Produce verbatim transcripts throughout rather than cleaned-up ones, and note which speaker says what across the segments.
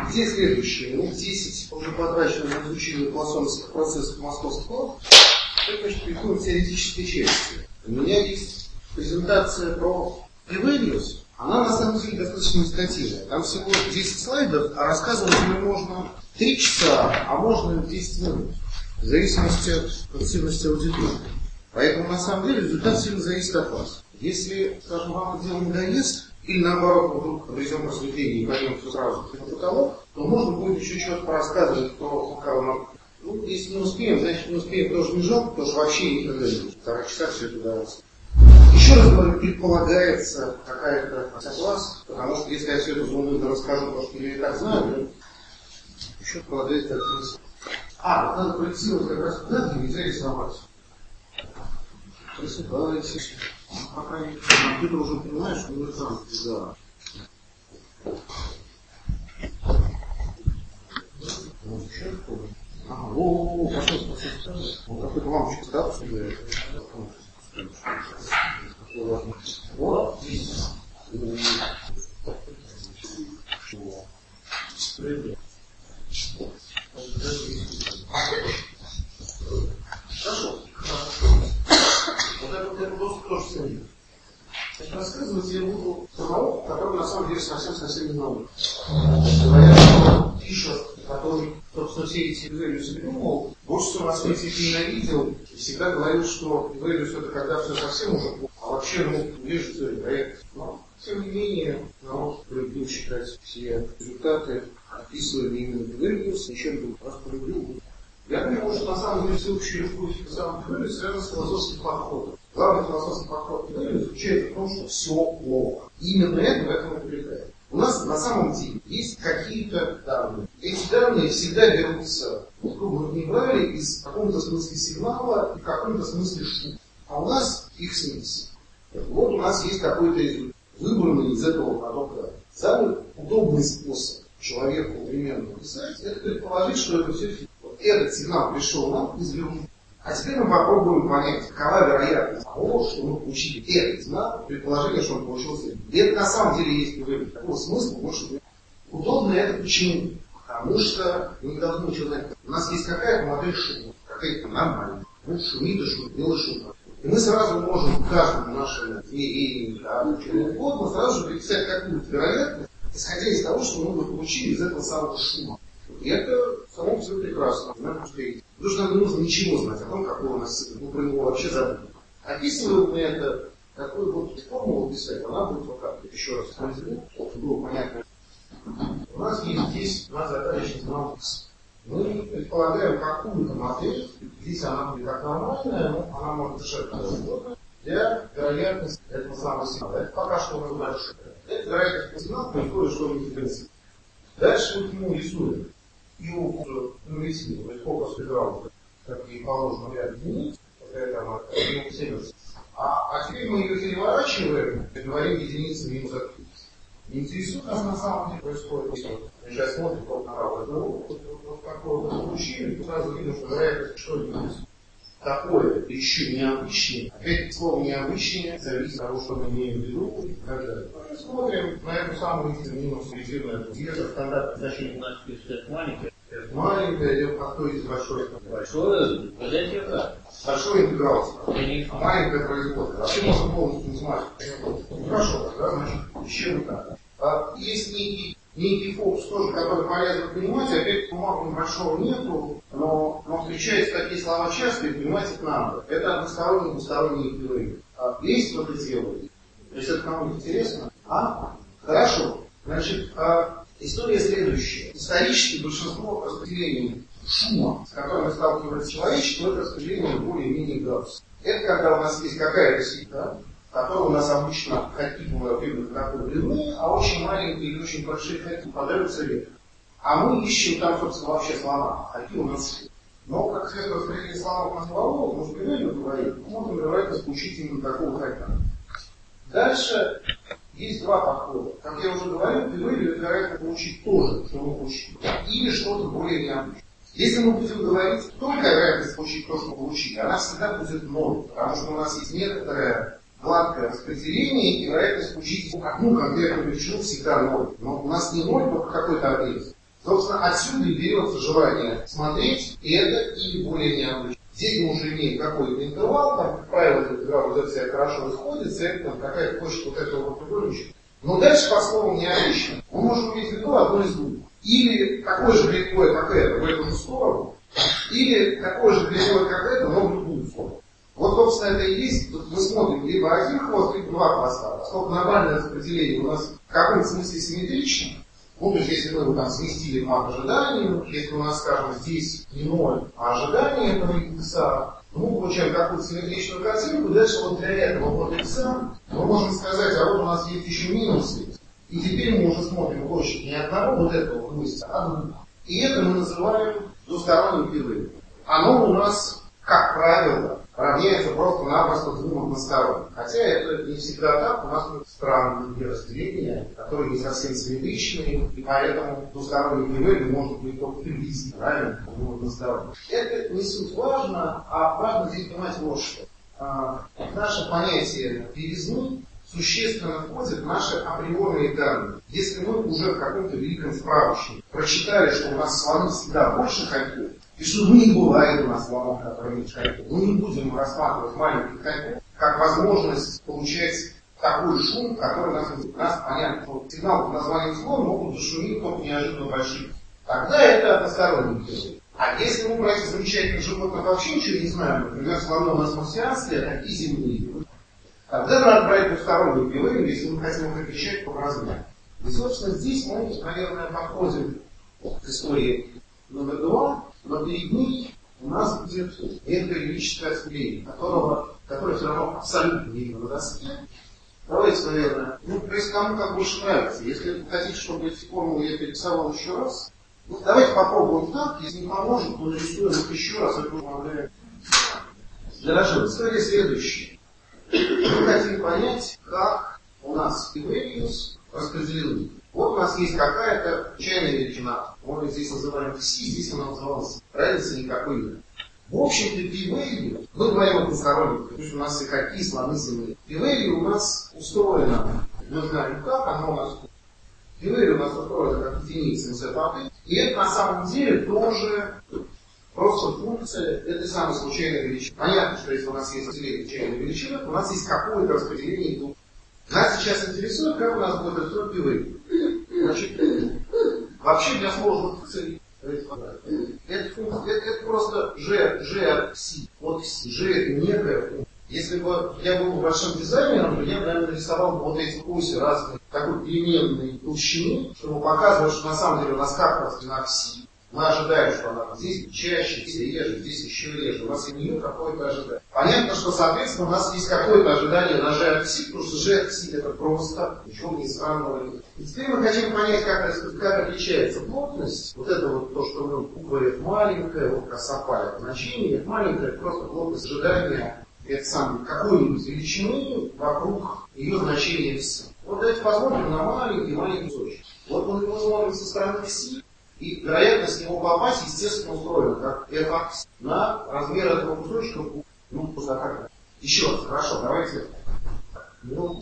Speaker 1: Идея следующая. Минут десять уже потрачено на изучение философских процессов московского. Теперь, значит, переходим к теоретической части. У меня есть презентация про Эвелиус. Она на самом деле достаточно индикативная. Там всего десять слайдов, а рассказывать ее можно три часа, а можно десять минут. В зависимости от активности аудитории. Поэтому на самом деле результат сильно зависит от вас. Если, скажем, вам это дело не доест, или наоборот, мы вдруг обретем просветление и поймем все сразу на потолок, то можно будет еще что-то порассказывать про Карла Маркса. Ну, если не успеем, значит не успеем тоже не жалко, потому что вообще никогда не будет. Вторая часа все это удается. Еще раз говорю, предполагается какая-то соглас, потому что если я все это заумно расскажу, потому что я и так знаю, то еще предполагается как-то. А, вот надо проектировать как раз туда, где нельзя рисовать. Просыпайтесь. Пока компьютер уже понимает, что не экран. Да. Ага, о, пошел, пошел. Он какой-то лампочка стал, что ли? Вот. Хорошо. Вот это вот это тоже ценит. Значит, рассказывать я буду про науку, которая на самом деле совсем-совсем не наука. Говорят, что Фишер, который, собственно, все эти Эвелиусы придумал, больше всего на свете их ненавидел и всегда говорил, что Эвелиус это когда все совсем уже плохо, а вообще, ну, ближе все вероятно. Но, тем не менее, народ любил читать все результаты, описывали именно Эвелиус, ничем другим раз полюбил. Я думаю, что на самом деле всеобщую любовь к самому Эвелиусу связана с философским подходом. Главный философский подход Эвелиуса заключается в том, что все плохо. И именно это в этом увлекает. У нас на самом деле есть какие-то данные. Эти данные всегда берутся, грубо не брали, из какого-то смысле сигнала и в каком-то смысле шума. А у нас их смесь. Вот у нас есть какой-то результат, выбранный из этого потока. Самый удобный способ человеку временно писать, это предположить, что это все фиг. Вот этот сигнал пришел нам из верхушки. А теперь мы попробуем понять, какова вероятность того, что мы получили этот сигнал, предположение, что он получился. И это на самом деле есть говорить. Такого смысла больше нет. Удобно это почему? Потому что мы не должны ничего знать. У нас есть какая-то модель шума, какая-то нормальная. Ну, шумит и шумит, делай шум. И мы сразу можем в каждом нашем измерении, обученном код, мы сразу же приписать какую-то вероятность, исходя из того, что мы получили из этого самого шума. И это само по себе прекрасно. Потому что нам не нужно ничего знать о том, какой у нас мы про него вообще забыли. Описываем мы это, какую вот формулу писать, она будет вот так. Еще раз произведу, чтобы было понятно. У нас есть здесь, у нас задача знал X. Мы предполагаем какую-то модель, здесь она будет как нормальная, но она может решать что-то для вероятности этого самого сигнала. Это пока что мы дальше. Это вероятность сигнала происходит, что мы дифференцируем. Дальше мы к нему рисуем. И уже инвестируем, то есть сколько спедрал, как и положено ряд единиц, какая там от а, а теперь мы ее переворачиваем и говорим единицы минус активность. Интересует нас на самом деле происходит. Мы сейчас смотрим вот на правую дорогу, вот, вот, вот такое вот получили, и сразу видно, что вероятность что-нибудь такое, еще необычное. Опять слово необычное зависит от того, что мы имеем в виду и так далее. Мы смотрим на эту самую минус резервную. Где-то стандартное значение у нас есть маленькое. Это маленькое, идет а кто из большой?
Speaker 2: Большое, понятие как?
Speaker 1: Большой интеграл. Маленькое производство. Вообще можно полностью не смотреть. Хорошо, тогда, значит, еще не так. А есть некий, некий фокус тоже, который полезно понимать, опять бумаги большого нету, но, но встречаются такие слова часто, и понимать их надо. Это односторонние, двусторонние эпилоги. А есть кто-то делает. То есть это кому-нибудь интересно? А? Хорошо. Значит, а, история следующая. Исторически большинство распределений шума, с которыми сталкивается человечество, это распределение более-менее градусов. Это когда у нас есть какая-то сетка, которая у нас обычно хатиповая примерно такой длины, а очень маленькие или очень большие хаки подаются редко. А мы ищем там, собственно, вообще слова. Хаки у нас нет. Но, как следует распределение слова на слово, мы же примерно говорим, мы можем вероятно получить именно такого хака. Дальше есть два подхода. Как я уже говорил, вы вероятно получить то же, что мы получили, или что-то более необычное. Если мы будем говорить только вероятность получить то, что мы получили, она всегда будет ноль, потому что у нас есть некоторое гладкое распределение, и вероятность получить одну конкретную величину всегда ноль. Но у нас не ноль, только какой-то отрезок. Собственно, отсюда и берется желание смотреть это и более необычно. Здесь мы уже имеем какой-то интервал, там, как правило, эта игра вот это хорошо исходит, это какая-то точка вот этого вот приборища. Но дальше по слову необычно. Мы можем иметь в виду одно из двух. Или такое же длинное, как это, в эту же сторону, или такое же длинное, как это, но в другую сторону. Вот, собственно, это и есть, мы смотрим либо один хвост, либо два хвоста. Поскольку нормальное распределение у нас в каком-то смысле симметрично, ну, то есть, если мы его там сместили по ожиданию, если у нас, скажем, здесь не ноль, а ожидание этого икса, мы получаем какую-то симметричную картинку, дальше вот для этого вот икса мы можем сказать, а вот у нас есть еще минусы, и теперь мы уже смотрим площадь не одного вот этого гвоздя, а двух. И это мы называем двусторонним пилой. Оно у нас, как правило, равняется просто-напросто двум односторонним. Хотя это не всегда так, у нас странные разделения, которые не совсем симметричные, и поэтому двусторонний пилой может быть только приблизительно равен двум односторонним. Это не суть важно, а важно здесь понимать вот что. А, наше понятие белизны существенно входит в наши априорные данные. Если мы уже в каком-то великом справочнике прочитали, что у нас слоны всегда больше коньков, и что ну, не бывает у нас слонов, которые меньше коньков, мы не будем рассматривать маленьких коньков как возможность получать такой шум, который нас, нас понятно, что сигнал под названием слон могут зашумить только неожиданно большие. Тогда это односторонний пилот. А если мы про этих замечательных животных вообще ничего не знаем, например, слоны у нас марсианские, а такие земные, тогда надо брать двусторонние пилы, если мы хотим их отличать по размеру. И, собственно, здесь мы, наверное, подходим к истории номер два, но перед ней у нас будет некое величественное отступление, которого, которое все равно абсолютно не видно на доске. Давайте, наверное, ну, то есть кому как больше нравится. Если вы хотите, чтобы эти формулы я перерисовал еще раз, ну, давайте попробуем так, если не поможет, то нарисуем их еще раз, это помогает. Хорошо, история следующая. Мы хотим понять, как у нас p-values распределены. Вот у нас есть какая-то чайная величина. Мы здесь называем psi, здесь она называлась. Разницы никакой нет. В общем-то, p-value, мы говорим о двусторонних, потому что у нас и какие слоны земные. P-value у нас устроено, мы знаем как, оно у нас p-value у нас устроено как единица инсет-апы. И это на самом деле тоже просто функция этой самой случайной величины. Понятно, что если у нас есть разделение случайной величины, то у нас есть какое-то распределение двух. Нас сейчас интересует, как у нас будет устроен p-value. Значит, вообще для сложных целей это, это, это просто g, g от psi, от psi. G это некая функция. Если бы я был большим дизайнером, то я бы, наверное, нарисовал вот эти оси разные такой переменной толщины, чтобы показывать, что на самом деле у нас как распределена psi. Мы ожидаем, что она здесь чаще, здесь реже, здесь еще реже. У нас и нее какое-то ожидание. Понятно, что, соответственно, у нас есть какое-то ожидание на g от psi, потому что g от psi это просто, ничего не странного нет. И теперь мы хотим понять, как, как отличается плотность. Вот это вот то, что мы буква F маленькая, вот косопаль значение, F маленькая, это просто плотность ожидания это самое, какой-нибудь величины вокруг ее значения psi. Вот давайте посмотрим на маленький маленький кусочек. Вот мы его смотрим со стороны psi. И вероятность него попасть, естественно, устроена как f от psi на размер этого кусочка. Ну, просто как. Еще раз, хорошо, давайте. Ну,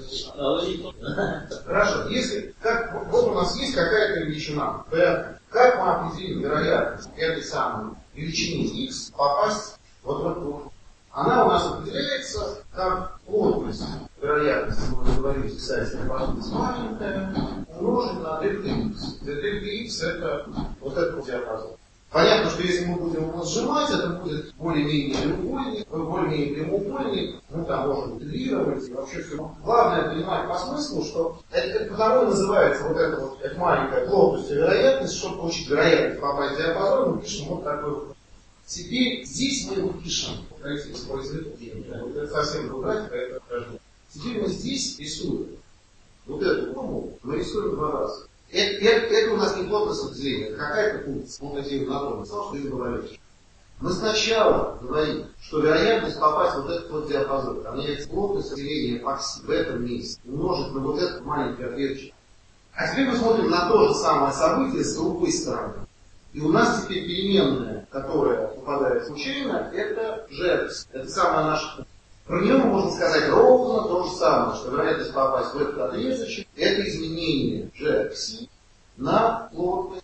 Speaker 1: хорошо, если как, вот у нас есть какая-то величина, p, как мы определим вероятность этой самой величины x попасть вот в эту? Она у нас определяется как плотность вероятности, мы говорили, кстати, маленькая, умножить на дельта x. Дельта x это вот этот вот диапазон. Понятно, что если мы будем его сжимать, это будет более-менее прямоугольник, более-менее прямоугольник, ну там можно интегрировать и вообще все. Главное понимать по смыслу, что это, это потому и называется вот эта вот эта маленькая плотность и вероятность, чтобы получить вероятность попасть в диапазон, мы пишем вот такой вот. Теперь здесь мы его пишем. Давайте использовать деньги. Вот это совсем другая, это упражнение. Теперь мы здесь рисуем вот эту формулу, мы рисуем два раза. Это, это, это у нас не плотность определения, это какая-то функция. Он этим на том, что ты говоришь. Мы сначала говорим, что вероятность попасть в вот этот вот диапазон, там есть плотность определения по psi в этом месте, умножить на вот этот маленький ответчик. А теперь мы смотрим на то же самое событие с другой стороны. И у нас теперь переменная, которая попадает случайно, это g. Это самая наша. Про нее мы можем сказать ровно то же самое, что вероятность попасть в этот отрезочек, это изменение g от psi на плотность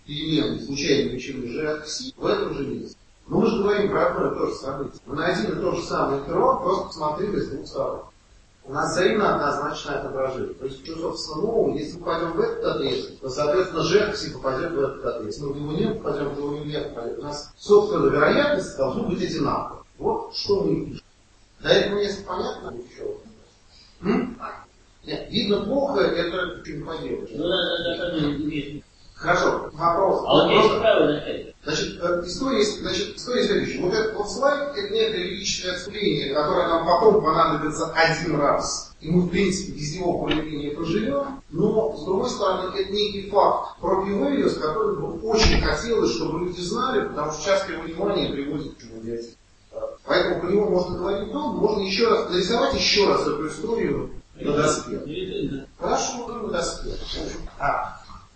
Speaker 1: переменной случайной величины g от x в этом же месте. Но мы же говорим про одно и то же событие. Мы на один и тот же самый интервал просто посмотрели с двух сторон. У нас взаимно однозначное отображение. То есть, что, собственно, нового, если мы пойдем в этот отрезок, то, соответственно, g от x попадет в этот отрезок. Если мы в него не попадем, в него не попадет. У нас, собственно, вероятности должны быть одинаковые. Вот что мы пишем. До этого места понятно? Еще? М? Нет, видно плохо, это что не поделаешь.
Speaker 2: Ну, да, да, да.
Speaker 1: Хорошо, вопрос.
Speaker 2: А вот есть правильно сказать.
Speaker 1: Значит, история, значит, история следующая. Вот этот вот слайд, это некое лирическое отступление, которое нам потом понадобится один раз. И мы, в принципе, без него более-менее проживем. Но, с другой стороны, это некий факт про P-values, который бы очень хотелось, чтобы люди знали, потому что часто его внимание приводит к чему делать. Поэтому про него можно говорить долго, можно еще раз нарисовать еще раз эту историю на доске. Хорошо, на доске. А.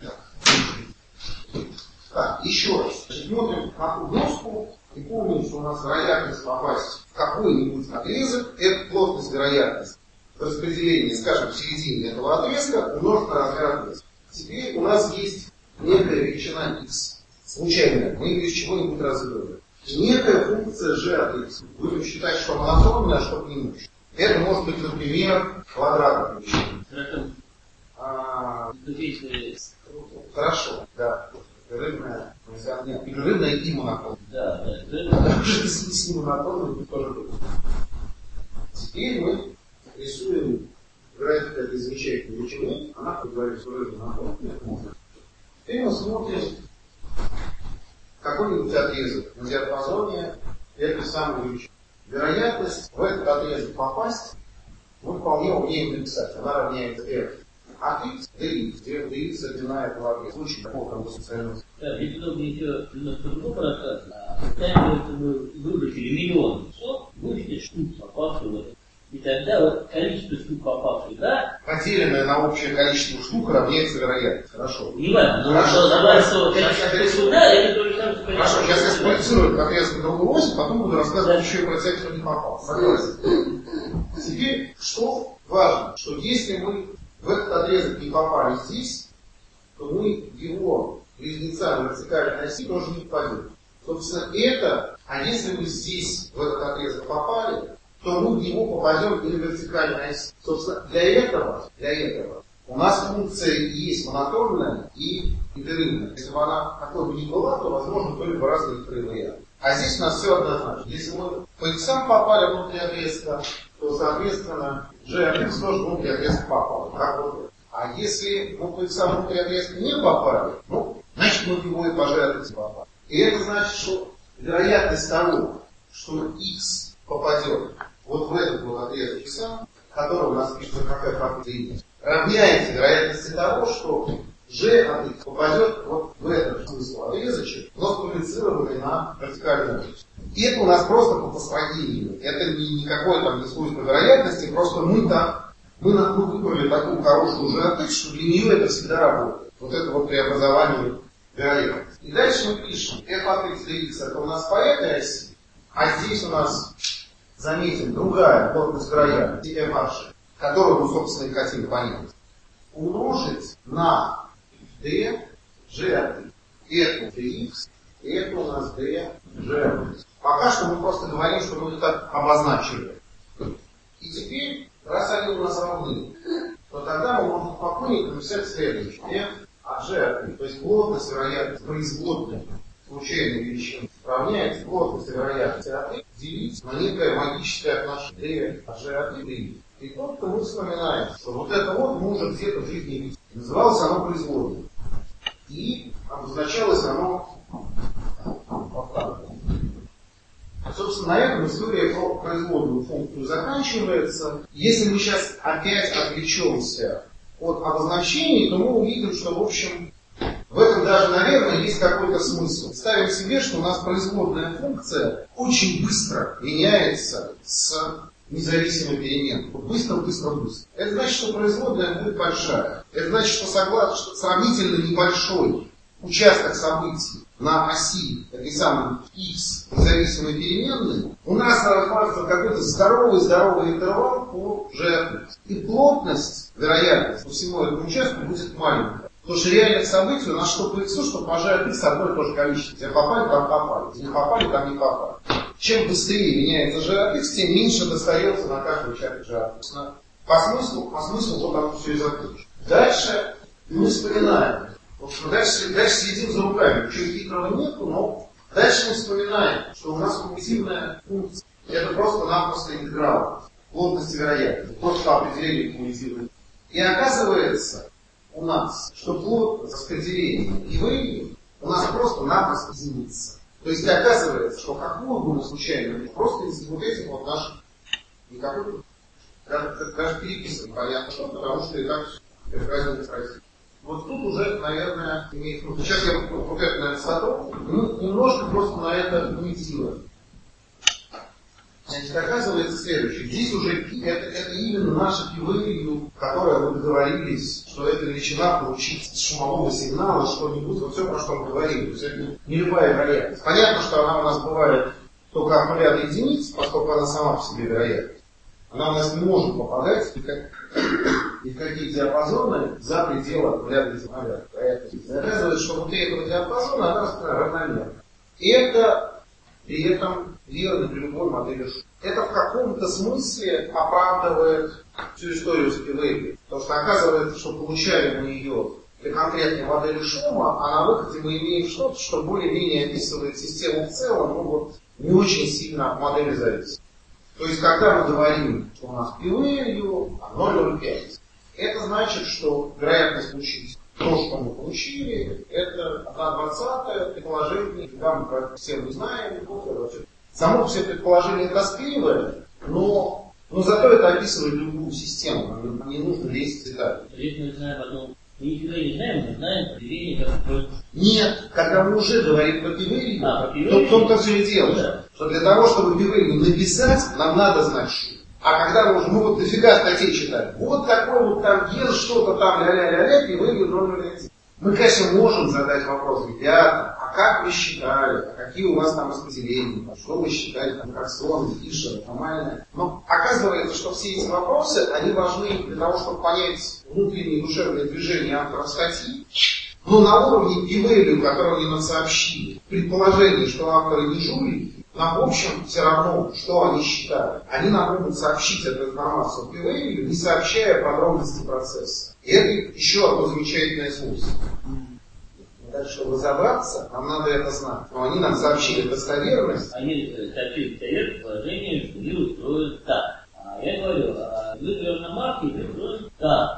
Speaker 1: Так, еще раз. Значит, смотрим на ту доску и помним, что у нас вероятность попасть в какой-нибудь отрезок, это плотность вероятности распределения, скажем, в середине этого отрезка умножить на размер отрезка. Теперь у нас есть некая величина x, случайная, мы ее из чего-нибудь разыгрываем. Некая функция g от x. Будем считать, что монотонная, а что преимущество. Это может быть, например, квадратная величина. А, хорошо, да. Рыбная, нет, рыбная и монотонная.
Speaker 2: Да, да.
Speaker 1: С монотонной тоже будет. Теперь мы рисуем график этой замечательной величины. Она, как говорится, что рыбная монотонная. Теперь мы смотрим какой-нибудь отрезок на диапазоне этой самой величины. Вероятность в этот отрезок попасть мы вполне умеем написать. Она равняется f. А x, dx, где dx равна этому отрезку. В случае такого как бы специального.
Speaker 2: Да, ведь удобнее еще немножко другого рассказано. А представим, что мы выбросили миллион часов, вычтите штук, попавших в это. И тогда вот количество штук, попавших, да?
Speaker 1: Потерянное на общее количество штук равняется вероятность. Хорошо.
Speaker 2: Не важно, но
Speaker 1: Хорошо.
Speaker 2: количество количество, да, это то же самое, что
Speaker 1: Хорошо, сейчас я спроецирую этот отрезок на другую ось, потом буду рассказывать еще и про тех, кто не попал. Согласен. Теперь, что важно, что если мы в этот отрезок не попали здесь, то мы его близнеца на вертикальной оси тоже не попадем. Собственно, это, а если мы здесь в этот отрезок попали, то мы в него попадем и на вертикальной оси. Собственно, для этого, для этого у нас функция есть монотонная и непрерывная. Если бы она такой бы ни была, то, возможно, были бы разные некоторые варианты. А здесь у нас все однозначно. Если мы по x попали внутри отрезка, то, соответственно, g от x тоже внутри отрезка попал. Как вот. А если мы по x внутри отрезка не попали, ну, значит, мы в него и по g от x попали. И это значит, что вероятность того, что x попадет вот в этот вот отрезок x, который у нас пишется какая фактория, равняется вероятности того, что g от x попадет вот в этот смысл отрезочек, но спроецированный на вертикальную ось. И это у нас просто по построению. Это не никакое там не свойство вероятности, просто мы там, мы, мы выбрали такую хорошую g от x, что для нее это всегда работает. Вот это вот преобразование вероятности. И дальше мы пишем f от x для x, это у нас по этой оси, а здесь у нас, заметим, другая плотность вероятности f(h), которую мы, собственно, и хотим понять, умножить на d g от x. Это dx, и это у нас d g от x. Пока что мы просто говорим, что мы так обозначили. И теперь, раз они у нас равны, то тогда мы можем спокойненько написать следующее. f от g от x. То есть плотность вероятности производной случайной величины равняется плотности вероятности от x делить на некое магическое отношение d от g от x. И только мы вспоминаем, что вот это вот мы уже где-то в жизни видели. Называлось оно производным. И обозначалось оно вот так. Собственно, на этом история про производную функцию заканчивается. Если мы сейчас опять отвлечемся от обозначений, то мы увидим, что, в общем, в этом даже, наверное, есть какой-то смысл. Ставим себе, что у нас производная функция очень быстро меняется с независимой переменной. Вот быстро, быстро, быстро. Это значит, что производная будет большая. Это значит, что, согласно, что сравнительно небольшой участок событий на оси этой самой x независимой переменной у нас рассматривается какой-то здоровый-здоровый интервал по g от x. И плотность, вероятность по всему этому участку будет маленькая. Потому что реальных событий у нас что по иксу, что по жэ от икс одно и то же количество. Где попали, там попали. Где не попали, там не попали. Чем быстрее меняется жэ от икс, тем меньше достается на каждый участок жэ от икс. По смыслу, по смыслу вот оно все и закончится. Дальше мы вспоминаем. Вот, дальше, дальше следим за руками. Ничего хитрого нету, но дальше мы вспоминаем, что у нас кумулятивная функция. Это просто-напросто интеграл плотности вероятности. Просто определение кумулятивной. И оказывается у нас, что плотность распределения пи-вэлью у нас просто-напросто единица. То есть оказывается, что какую бы мы случайно просто из вот этих вот наших никакой даже, даже переписан понятно что, потому что и так это разница спросить. Вот тут уже, наверное, имеет смысл. Сейчас я вот это, наверное, сотру, ну, немножко просто на это имитирую. Значит, оказывается следующее. Здесь уже это, это именно наша пи-вэлью, которая вы договорились, что эта величина получить с шумового сигнала что-нибудь, вот все, про что мы говорили. То есть это не любая вероятность. Понятно, что она у нас бывает только от нуля до единиц, поскольку она сама по себе вероятность. Она у нас не может попадать ни в какие диапазоны за пределы от нуля до единицы. Оказывается, что внутри этого диапазона она равномерна. И это при этом верно при любой модели шума. Это в каком-то смысле оправдывает всю историю с пи-вэлью. Потому что оказывается, что получаем мы ее для конкретной модели шума, а на выходе мы имеем что-то, что более-менее описывает систему в целом, ну вот не очень сильно от модели зависит. То есть, когда мы говорим, что у нас пи-вэлью ноль целых ноль пять, это значит, что вероятность получить то, что мы получили, это одна двадцатая предположение, когда мы как все мы знаем, само все предположение раскривое, но, но зато это описывает любую систему, нам не нужно лезть в детали.
Speaker 2: Если мы знаем одну, мы ничего не знаем, мы знаем определение как.
Speaker 1: Нет, когда мы уже говорим про пи-вэлью,
Speaker 2: а,
Speaker 1: то в том-то все и дело, да. Что для того, чтобы пи-вэлью написать, нам надо знать шум. А когда мы уже, мы вот дофига статей читаем, вот такой вот там ген, что-то там, ля-ля-ля-ля, пи-вэлью ноль целых ноль один. Мы, конечно, можем задать вопрос, ребята, а как вы считали, а какие у вас там распределения, а что вы считали, там, как Сон, Фишер, нормально. Но оказывается, что все эти вопросы, они важны для того, чтобы понять внутренние душевные движения авторов статьи. Но на уровне пи-вэлью, который они нам сообщили, предположение, что авторы не жулики, нам, в общем, все равно, что они считают. Они нам могут сообщить эту информацию в пи-вэлью, не сообщая подробности процесса. И это еще одно замечательное свойство. Дальше, чтобы разобраться, нам надо это знать. Но они нам сообщили достоверность.
Speaker 2: Они сообщили достоверность положение, что мир устроен так. А я говорю, а вы на маркете устроен так.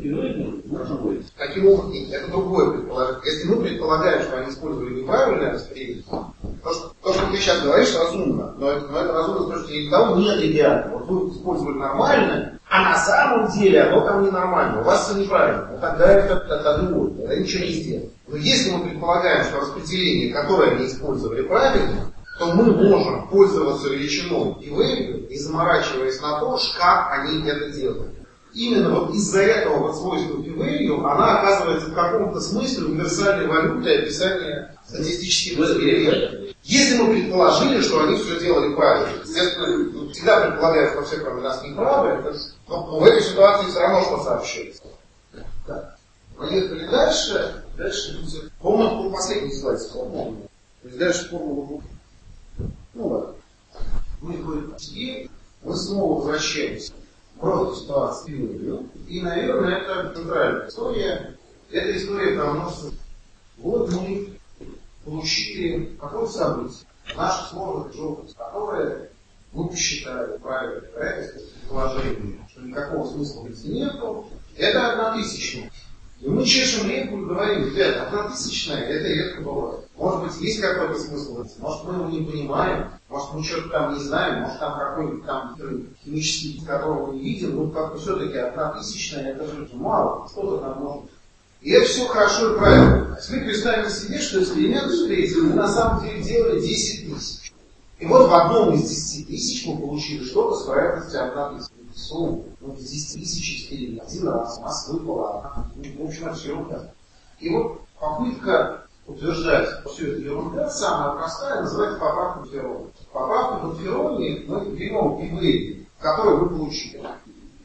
Speaker 1: Таким образом, это другое предположение. Если мы предполагаем, что они использовали неправильное распределение, то, что, то, что ты сейчас говоришь, разумно. Но это, но это разумно, потому что никого нет идеально. Вот вы использовали нормальное, а на самом деле оно там ненормально. У вас все неправильно. Вот тогда это, это другое. Тогда ничего не сделать. Но если мы предполагаем, что распределение, которое они использовали, правильно, то мы можем пользоваться величиной пи-вэлью и заморачиваясь на то, как они это делают. Именно вот из-за этого вот свойства пи-вэлью она оказывается в каком-то смысле универсальной валютой описания статистических экспериментов. Если мы предположили, что они все делали правильно, естественно, всегда предполагают, что все кроме нас неправы, но в этой ситуации все равно что сообщается. Так. Поехали дальше. Дальше будет... Помню, последний слайд вспомнил. То есть дальше формула. Ну ладно. Мы говорим, теперь мы снова возвращаемся в ситуацию. И, наверное, это центральная история. Эта история про множество. Вот мы получили какое-то событие, наше сложное желтость, которое мы посчитали правильно, положение, что никакого смысла быть нету. Это однотысячная. И мы чешем репу и говорим, ребята, однотысячная, это редко бывает. Может быть, есть какой-то смысл, может, мы его не понимаем, может, мы что-то там не знаем, может, там какой-нибудь там химический вид, которого мы не видим, но как-то все-таки однотысячная, это же мало, что-то там может. И это все хорошо и правильно. А теперь представим себе, что эксперимент встретили, мы на самом деле делали десять тысяч. И вот в одном из десяти тысяч мы получили что-то с вероятностью одна тысяча. Ну, десять тысяч экспериментов. Один раз, Москвы была. В общем, это все ерунда. И вот попытка утверждать, что все это ерунда, самая простая, называется поправка Бутферони. Поправка Бутферони мы берем пи-вэлью, которую вы получили. И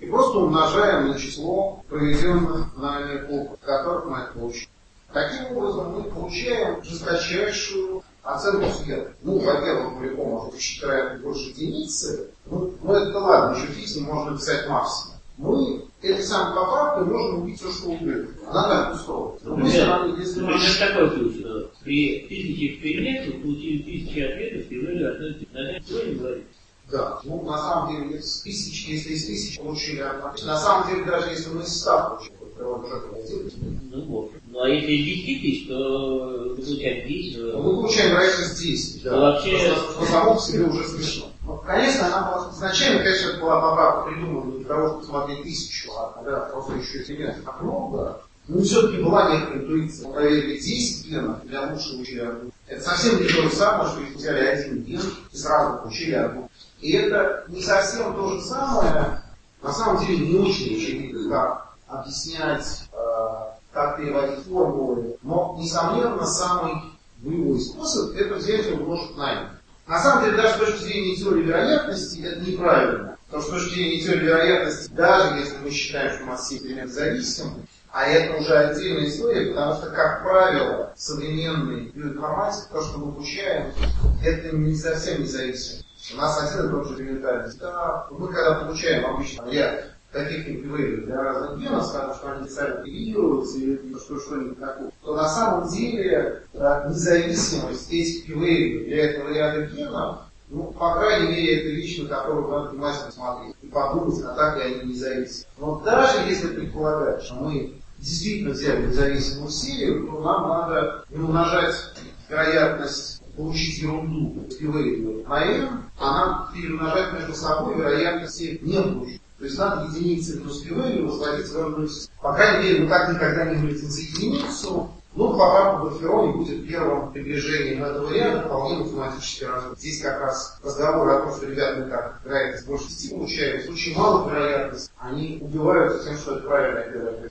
Speaker 1: и просто умножаем на число проведенных нами опытов, которых мы это получили. Таким образом мы получаем жесточайшую оценку света. Ну, во-первых, мы легко можем посчитать больше единицы, ну, ну это ладно, еще физики можно написать максимум. Мы этой самой поправкой можем убить все, что угодно. Она так устроена. С другой стороны, если мы...
Speaker 2: Это такой случай, что при тысяче экспериментов получили тысячи ответов, и вы относитесь на это, что не говорите.
Speaker 1: Да, ну на самом деле из тысяч, если из тысяч получили ответ, на самом деле даже если мы из ста получили, то уже это
Speaker 2: ну вот. Ну а если из десяти тысяч, то вы получаете десять.
Speaker 1: Мы получаем вероятность десять, да.
Speaker 2: Вообще...
Speaker 1: Что, что само по себе уже смешно. Ну, конечно, она была изначально, конечно, это была поправка придумана не для того, чтобы смотреть тысячу, а когда просто еще элементов так много. Но все-таки была некоторая интуиция. Мы проверили десять генов для лучшего учили. Это совсем не то же самое, что если взяли один ген и сразу получили одну. И это не совсем то же самое, на самом деле не очень очевидно, как объяснять, э, как переводить формулы. Но, несомненно, самый боевой способ это взять и умножить на n. На самом деле, даже с точки зрения теории вероятности, это неправильно. Потому что с точки зрения теории вероятности, даже если мы считаем, что у нас все элементы зависимы, а это уже отдельная история, потому что, как правило, современный биоинформатик, то, что мы получаем, это не совсем независимо. У нас один и тот же элементарный состав. Мы когда получаем обычно ряд таких инкубаторов для разных генов, скажем, что они специально пивируются или что, что-нибудь такое, то на самом деле независимость этих пивируев для этого ряда генов, ну, по крайней мере, это вещь, на которую надо внимательно смотреть и подумать, а так ли они независимы. Но даже если предполагать, что мы действительно взяли независимую серию, то нам надо не умножать вероятность получить ерунду пивируев на n, а нам перемножать между собой вероятности не получить. То есть надо единицы плюс пивируев возводить в равную систему. По крайней мере, мы так никогда не вылетим за единицу. Ну, поправка в Батфероне будет первым приближением этого ряда, вполне математически разум. Здесь как раз разговор о том, что ребята мы как вероятность больше десяти получаем, в случае малых вероятностей, они убиваются тем, что это правильная вероятность.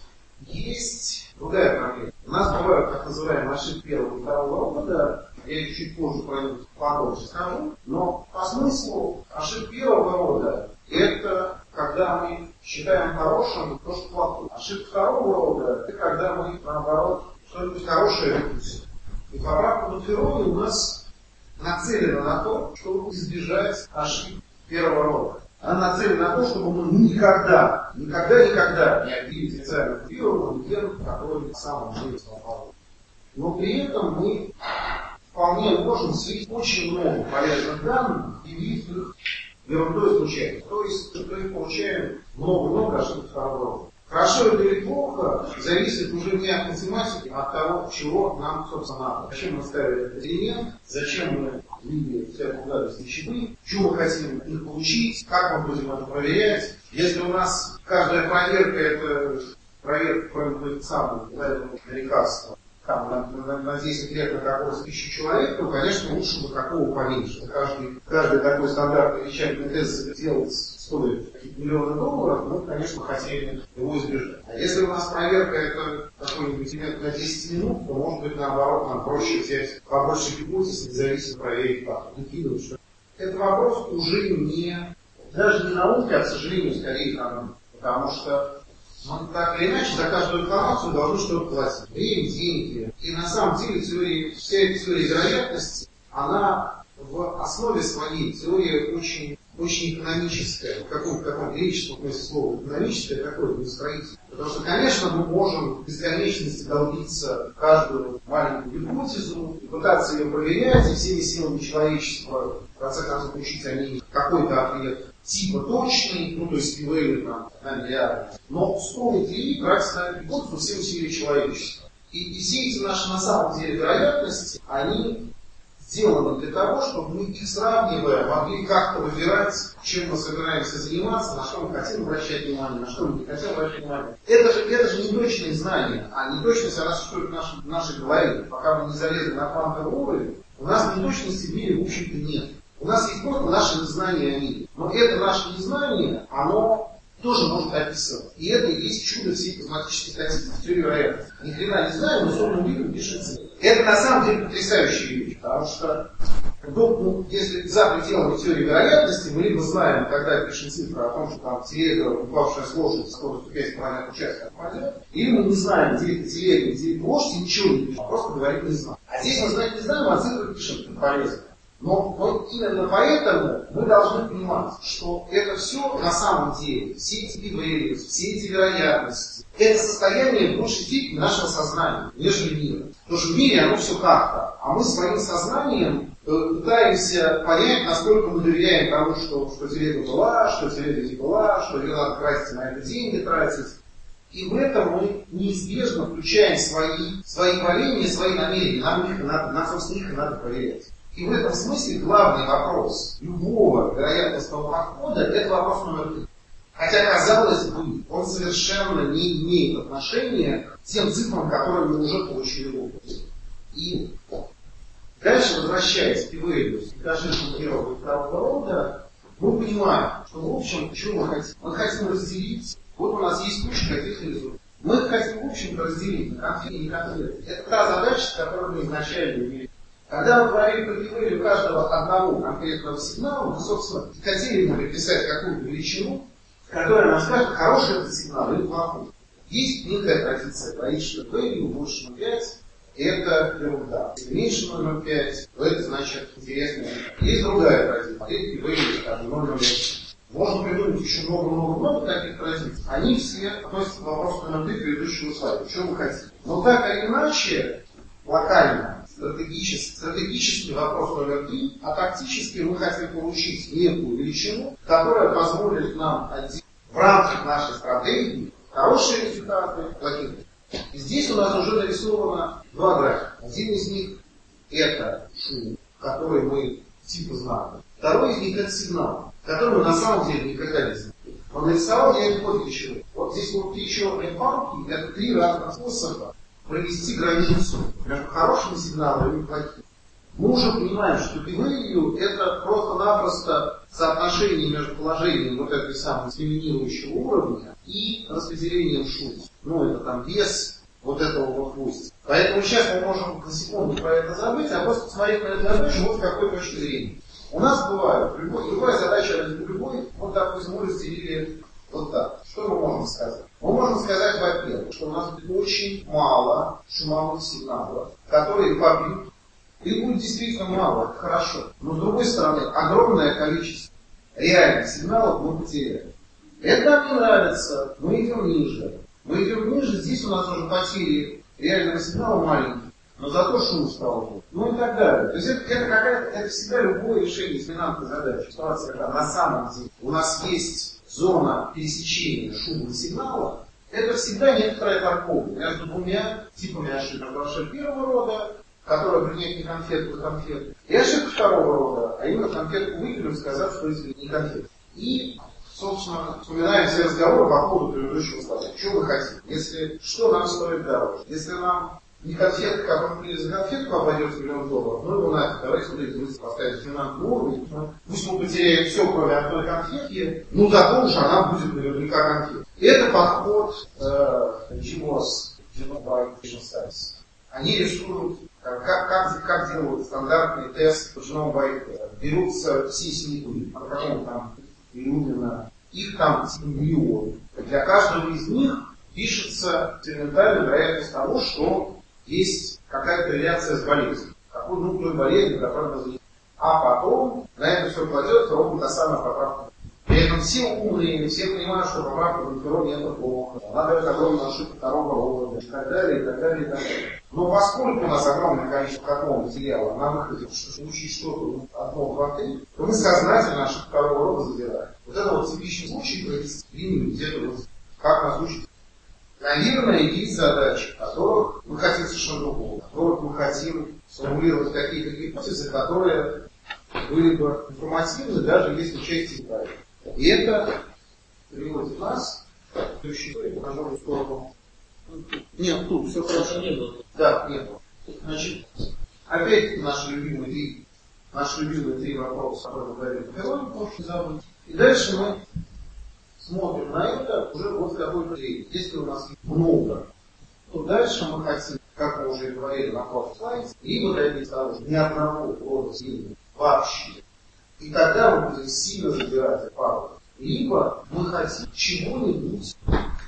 Speaker 1: Есть другая проблема. У нас бывают так называемые ошибки первого и второго рода. Я чуть позже про них подробнее скажу. Но по смыслу ошибки первого рода это когда мы считаем хорошим то, что плохое. Ошибка второго рода это когда мы, наоборот, что-нибудь хорошее выпустим. И поправка в Батфероне у нас нацелена на то, чтобы избежать ошибок первого рода. Она нацелена на то, чтобы мы никогда, никогда, никогда не объявили специально фирму, ген, который на самом деле свободен. Но при этом мы вполне можем слить очень много полезных данных и видеть их ерундой случайно. То есть, мы получаем много-много ошибок второго рода. Хорошо это или плохо, зависит уже не от математики, а от того, чего нам, собственно, надо. Зачем мы ставили этот элемент, зачем мы видели всякую гадость вещевые, чего мы хотим их получить, как мы будем это проверять. Если у нас каждая проверка это проверка какой-нибудь самый лекарства, там на, на, на десять лет на какого-то тысячи человек, то, конечно, лучше бы какого поменьше. Каждый, каждый такой стандартный вещательный тест делать стоит какие-то миллионы долларов, мы, конечно, хотели его избежать. А если у нас проверка это какой-нибудь элемент на десять минут, то, может быть, наоборот, нам проще взять побольше гипотез, независимо проверить как выкидывать, что этот вопрос уже не, даже не наука, а, к сожалению, скорее экономика. Потому что мы так или иначе за каждую информацию должны что-то платить. Время, деньги. И на самом деле теория, вся эта теория вероятности, она в основе своей теория очень, очень экономическая. В каком-то таком греческом смысле слова экономическое, такое не строительство. Потому что, конечно, мы можем в бесконечности долбиться каждую маленькую гипотезу и пытаться ее проверять, и всеми силами человечества в конце концов получить о ней какой-то ответ типа точный, ну то есть пивейлы там, на миллиарды. Но строить и брать на эту гипотезу все усилия человечества. И, и все эти наши на самом деле вероятности, они сделаны для того, чтобы мы их сравнивая, могли как-то выбирать, чем мы собираемся заниматься, на что мы хотим обращать внимание, на что мы не хотим обращать внимание. Это же, это же не точные знания, а неточность она существует в нашей, в нашей голове. Пока мы не залезли на квантовый уровень, у нас неточности в мире в общем-то нет. У нас есть просто наше незнание о мире. Но это наше незнание, оно тоже может описывать. И это и есть чудо всей математической статистики, теории вероятности. Ни хрена не знаю, но собранным видом пишется. Это на самом деле потрясающая вещь, потому что Ну, если за пределами теории вероятности, мы либо знаем, когда пишем цифры о том, что там телега, упавшая с лошади, скоростью пять километров в час, или мы не знаем, где это телега, где это лошадь, и ничего не пишем, просто говорим не знаем. А здесь мы знать не знаем, а цифры пишем, это полезно. Но вот именно поэтому мы должны понимать, что это все на самом деле, все эти p-values, все эти вероятности, это состояние в большей степени нашего сознания, нежели мира. Потому что в мире оно все как-то, а мы своим сознанием пытаемся понять, насколько мы доверяем тому, что, что телега была, что телега не была, что ее надо тратить на это деньги тратить. И в этом мы неизбежно включаем свои, свои проверения, свои намерения. Нам, их надо, нам, собственно, их надо проверять. И в этом смысле главный вопрос любого вероятностного подхода – это вопрос номер три. Хотя, казалось бы, он совершенно не имеет отношения к тем цифрам, которые мы уже получили в опыте. И дальше, возвращаясь к p-values и к ошибкам первого и второго рода, мы понимаем, что в общем, чего мы хотим? Мы хотим разделить. Вот у нас есть куча каких-то результатов. Мы хотим, в общем-то, разделить на конфликты и конфликты. Это та задача, с которой мы изначально имели. Когда мы говорили про p-value каждого одного конкретного сигнала, мы, собственно, хотели мы приписать какую-то величину, которая нам скажет, хороший это сигнал или плохой. Есть некая традиция говорить, что p-value больше ноль целых пять десятых это ерунда. Если меньше ноль целых пять десятых, то это значит интересно. Есть другая традиция. Смотрите, p-value, скажем, ноль целых ноль пять. Можно придумать еще много-много-много таких традиций. Они все относятся к вопросу номер три предыдущего слайда. Что мы хотим? Но так или иначе, локально, стратегически, стратегический вопрос номер три, а тактически мы хотим получить некую величину, которая позволит нам в рамках нашей стратегии хорошие результаты, плохие. И здесь у нас уже нарисовано два графика. Один из них это шум, который мы типа знаем. Второй из них это сигнал, который мы на самом деле никогда не знаем. Он нарисовал я вот для чего. Вот здесь вот три черные палки, это три разных способа провести границу между хорошими сигналами и плохими. Мы уже понимаем, что p-value это просто-напросто соотношение между положением вот этой самой доминирующего уровня и распределением шума. Ну, это там вес вот этого вот хвостика. Поэтому сейчас мы можем на секунду про это забыть, а просто посмотреть на эту задачу вот с какой точки зрения. У нас бывает, любой, любая задача ради любой, вот допустим, мы разделили вот так. Что мы можем сказать? Мы можем сказать, во-первых, что у нас будет очень мало шумовых сигналов, которые побьют. Их будет действительно мало, это хорошо. Но с другой стороны, огромное количество реальных сигналов мы потеряем. Это нам не нравится, мы идем ниже. Мы идем ниже, здесь у нас уже потери реального сигнала маленькие. Но зато шум стал больше. Ну и так далее. То есть это, это какая-то, это всегда любое решение доминантной задачи. Ситуация, когда на самом деле у нас есть зона пересечения шума и сигнала, это всегда некоторая торговля между двумя типами ошибок. Ошибка первого рода, которая принять не конфетку, а конфетку, и ошибка второго рода, а именно конфетку выкинуть, сказав, что это не конфетка. И, собственно, вспоминаем все разговоры по поводу предыдущего слайда. Что мы хотим? Если что нам стоит дороже? Если нам не конфетка, которая мы за конфетку обойдется миллион долларов, ну его нафиг, давайте смотрите, мы поставим доминантный уровень, пусть мы потеряем все, кроме одной конфетки, ну зато уж она будет наверняка конфетка. Это подход джи эм о эс, Genome Bioinformation Studies. Они рисуют, как, как, как делают стандартный тест по Genome Bioinformation. Берутся все снипы, по какому там именно, их там миллион. Для каждого из них пишется экспериментальная вероятность того, что есть какая-то реляция с болезнью. Какую ну той болезнью, которая называется. А потом на это все кладется ровно та самая поправка. При этом все умные, все понимают, что поправка в интероне это плохо. Она дает огромную ошибку второго рода, и так далее, и так далее, и так далее. Но поскольку у нас огромное количество такого материала на выходе, чтобы учить что-то одно, два, три, то мы сознательно ошибку второго рода забираем. Вот это вот типичный случай, про дисциплину, где-то вот как нас учат. Наверное, есть задачи, которых мы хотим совершенно другого, которых мы хотим сформулировать какие-то гипотезы, которые были бы информативны, даже если часть их правильно. И это приводит нас к следующей истории, покажу в сторону. Нет, тут все хорошо.
Speaker 2: Не было.
Speaker 1: Да, не было. Значит, опять наши любимые три, наши любимые три вопроса, которые мы говорили по Хеллоуину, можете забыть. И дальше мы смотрим на это уже вот в какой-то зрении. Если у нас много, то дальше мы хотим, как мы уже говорили на прошлом слайде, либо добиться того, что ни одного рода сильного в вообще. И тогда мы будем сильно забирать пару. Либо мы хотим чего-нибудь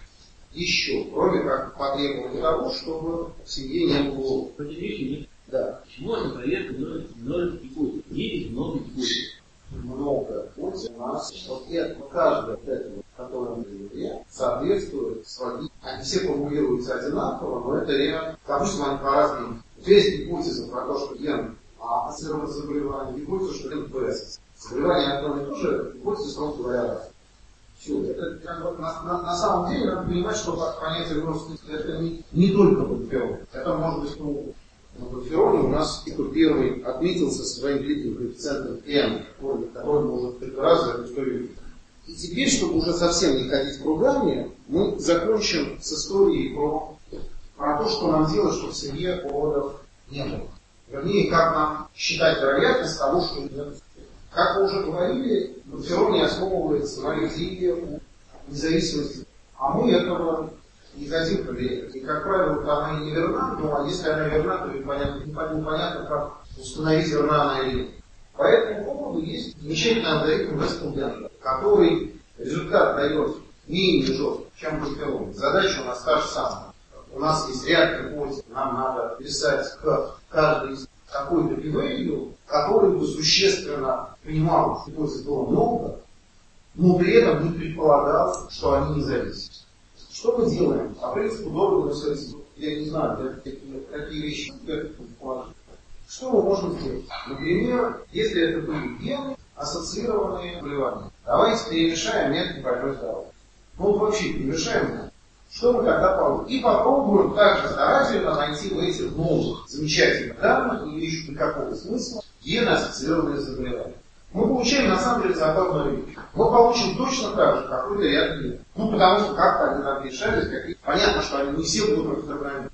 Speaker 1: еще, кроме как потребовать того, чтобы в семье не было.
Speaker 2: Противоречий.
Speaker 1: Да.
Speaker 2: Почему это проверка множество гипотез? Есть много гипотез.
Speaker 1: Много гипотез у нас. Вот это, каждая вот эта, которая мы говорим, соответствует своим. Они все формулируются одинаково, но это реально. Допустим, они по-разному. Есть гипотеза про то, что ген А ассоциировано с заболеванием, гипотеза, что ген Б. Заболевание одно и то же, гипотеза, строго говоря, разные. Все. Это, как бы, на, на, на самом деле надо понимать, что понятие множественности это не, не только Бонферони. Это может быть ну, Бонферони у нас первый отметился своим длительным коэффициентом n, который, который может три раза эту историю. И теперь, чтобы уже совсем не ходить кругами, мы закончим с историей про, про то, что нам делать, чтобы в семье поводов не было. Вернее, как нам считать вероятность того, что идет. Как мы уже говорили, Бонферони основывается на идее независимости. А мы этого не хотим проверять. И, как правило, она и не верна, но если она верна, то непонятно, непонятно как установить, верна она или нет. По этому поводу есть замечательный алгоритм Вестенберга, который результат дает менее жестко, чем Бонферони. Задача у нас та же самая. У нас есть ряд гипотез, нам надо писать к каждой из какой-то p-value, который бы существенно принимал гипотез было много, но при этом не предполагал, что они не зависят. Что мы делаем? По принципу дорого зависит. Я не знаю, какие, какие вещи положить. Что мы можем сделать? Например, если это были гены, ассоциированные заболевания. Давайте перемешаем метод больной здоровья. Ну вот вообще перемешаем. Что мы тогда получим? И попробуем также старательно найти в этих новых замечательных данных, не имеющих никакого смысла, гены, ассоциированные заболевания. Мы получаем на самом деле забавную вещь. Мы получим точно так же какой-то ряд генов. Ну потому что как-то они нам решались, как... понятно, что они не все будут разработаны.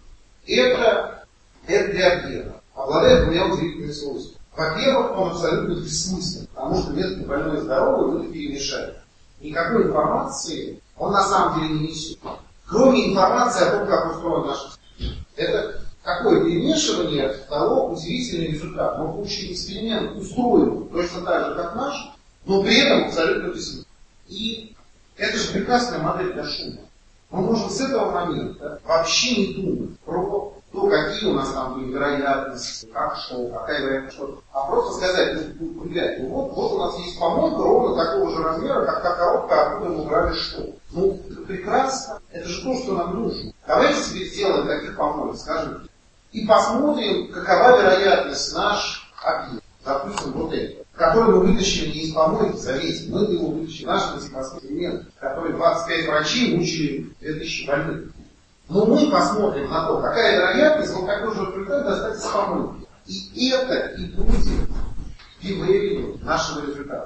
Speaker 1: Это, это ряд генов. Обладает двумя удивительными свойствами. Во-первых, он абсолютно бессмысленный, потому что метод больное здоровье вы перемешаете. Никакой информации он на самом деле не несет. Кроме информации о том, как устроен наш эксперимент. Это какое перемешивание дало удивительный результат. Мы получили эксперимент устроенный точно так же, как наш, но при этом абсолютно бессмысленно. И это же прекрасная модель для шума. Мы можем с этого момента вообще не думать про то, какие у нас там были вероятности, как что, какая вероятность, что. А просто сказать, ну, ребят, ну вот, вот у нас есть помойка ровно такого же размера, как та коробка, откуда мы брали что. Ну, прекрасно. Это же то, что нам нужно. Давайте теперь сделаем таких помоек, скажем, и посмотрим, какова вероятность наш объект. Допустим, вот это, который мы вытащили не из помойки, заметьте, мы его вытащили. Наш эксперимент, который двадцать пять врачей мучили две тысячи больных. Но мы посмотрим на то, какая вероятность вот такой же результат достать из помойки. И это и будет p-value нашего результата.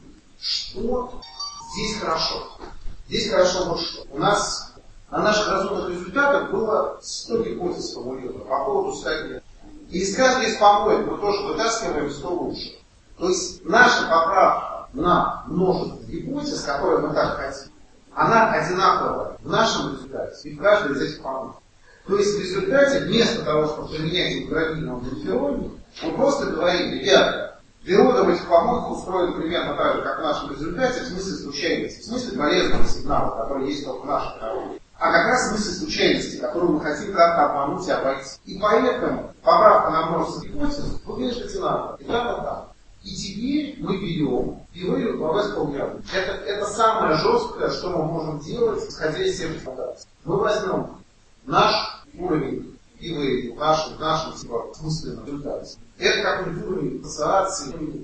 Speaker 1: Что здесь хорошо? Здесь хорошо вот что. У нас на наших разумных результатах было сто гипотез сформулировано по поводу ста лет. И из каждой из помоек мы тоже вытаскиваем сто лучше. То есть наша поправка на множество гипотез, которые мы так хотим, она одинаковая в нашем результате и в каждой из этих помоек. То есть в результате, вместо того, чтобы применять градийного Бонферони, мы просто говорим, ребята, природа в этих помойках устроена примерно так же, как в нашем результате, в смысле случайности, в смысле полезного сигнала, который есть только в нашей природе. А как раз в смысле случайности, которую мы хотим как-то обмануть и обойти. И поэтому поправка на множество гипотез выглядит одинаково. И там, и там. И теперь мы берем p-value по Вестенбергу. Это, это самое жесткое, что мы можем делать, исходя из всех рекомендаций. Мы возьмем наш уровень p-value, наш, в нашем смысленном результате. Это какой-нибудь уровень ассоциации.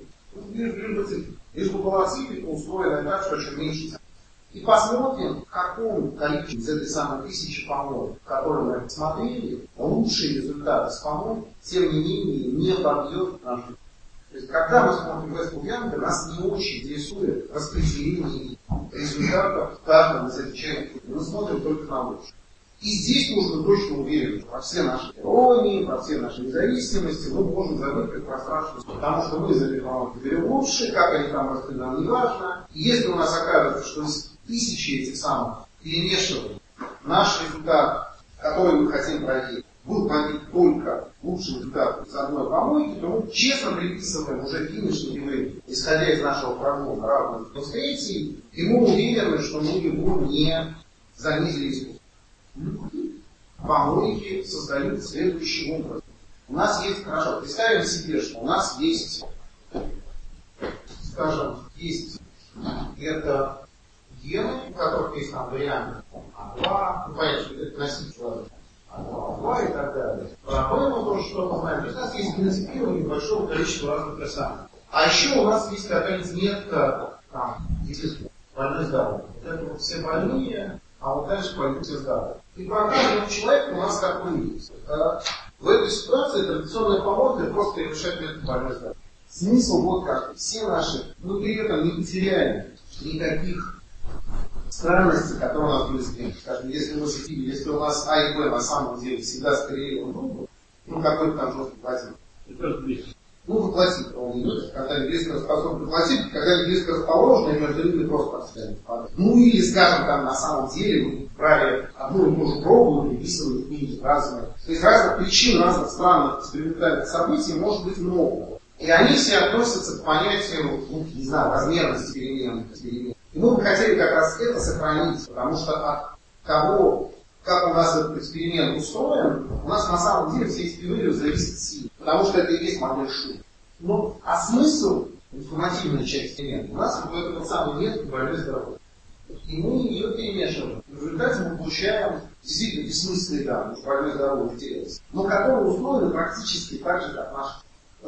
Speaker 1: Лишь бы была цифра устроена так, что чем меньше. И посмотрим, в каком количестве из этой самой тысячи помоек, которые мы смотрели, лучшие результаты с помоек, тем не менее, не побьет нашу. То есть, когда мы смотрим Вестенберга, нас не очень интересует распределение результатов в каждом из этих членов. Мы смотрим только на лучшее. И здесь нужно точно уверен, что про все наши иронии, про все наши независимости мы можем забыть как пространство. Потому что мы из этих помоек берем лучше, как они там распределены, не важно. И если у нас окажется, что из тысячи этих самых перемешиваний наш результат, который мы хотим проверить, был понят только лучший результат из одной помойки, то мы честно приписываем уже финишный еврей, исходя из нашего прогноза равных встретий, и мы уверены, что мы его не занизили искусство. Помойки создают следующим образом. У нас есть, хорошо, представим себе, что у нас есть, скажем, есть это гены, у которых есть там варианты А два, ну понятно, что это носитель А два, А два и так далее. По-моему, то, что мы знаем, то есть у нас есть генотипирование большого количества разных персонажей. А еще у нас есть какая-нибудь метка, там, если больной здоровый. Вот это вот все больные, а вот дальше пойдут все здоровые. И про каждого человека у нас такой есть. В этой ситуации традиционная помойка просто решает метод больной здоровый. Смысл вот как. Все наши, но при этом не потеряем никаких странностей, которые у нас были сбиты. Скажем, если мы шутили, если у нас А и Б на самом деле всегда скорее друг, ну какой-то там жесткий платин. Ну, воплотить, он идет, когда они близко способны воплотить, когда они близко расположены, между ними просто постоянно падают. Ну или, скажем, там на самом деле мы вправе одну и ту же пробу приписывать книги разные. То есть разных причин, разных странных экспериментальных событий может быть много. И они все относятся к понятию, ну, не знаю, размерности переменных экспериментов. И мы бы хотели как раз это сохранить, потому что от того, как у нас этот эксперимент устроен, у нас на самом деле все эти теории зависят сильно. Потому что это и есть модель Шума. Ну, а смысл, информативная часть эксперимента, у нас вот этот самый метод борьбы здоровья. И мы ее перемешиваем. В результате мы получаем действительно бессмысленные данные, что борьбы здоровья теряется. Но которые устроены практически так же, как наши.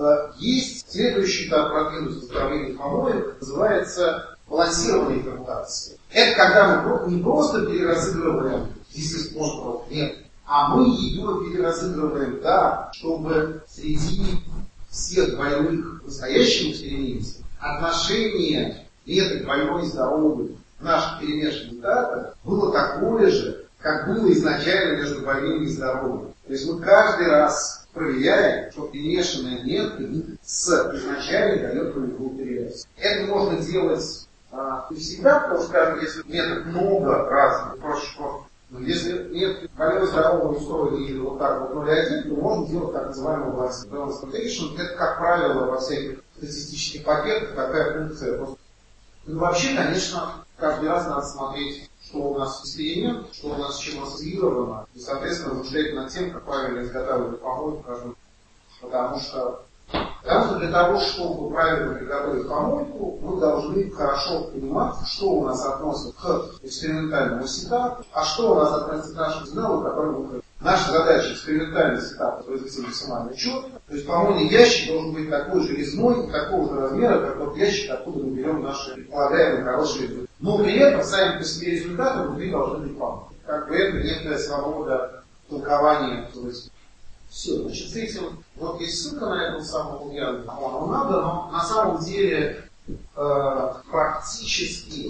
Speaker 1: Есть следующий этап продвинутого составления помоек, называется балансированная ферментация. Это когда мы не просто переразыгрываем десять спонсоров, нет, а мы ее переразыгрываем так, чтобы среди всех больных в настоящем эксперименте отношение метод больной и здоровый в наших перемешанных датах было такое же, как было изначально между больными и здоровыми. То есть мы каждый раз проверяем, что перемешанная метка с изначально дает нулевую корреляцию. Это можно делать а, не всегда, потому что, скажем, если метод много разных, проще просто. Но если метод больной здоровый устроен или вот так вот ноль целых один, то можно делать так называемый balance transplantation. Это, как правило, во всяких статистических пакетах такая функция просто. Ну, вообще, конечно, каждый раз надо смотреть, что у нас эксперимент, что у нас с чем ассоциировано, и, соответственно, размышлять над тем, как правильно изготавливать помойку, скажем, потому что, потому что для того, чтобы правильно приготовить помойку, мы должны хорошо понимать, что у нас относится к экспериментальному сетапу, а что у нас относится к нашему сигналу, который мы хотим. Наша задача экспериментальный сетап произвести максимально четко. То есть помойный ящик должен быть такой же резной и такого же размера, как тот ящик, откуда мы берем наши предполагаемые хорошие результаты. Но при этом сами по себе результаты внутри должны быть помойки. Как бы это некая свобода толкования. То есть все. Значит, с этим вот есть ссылка на эту самую Яну, кому надо, но на самом деле э, практически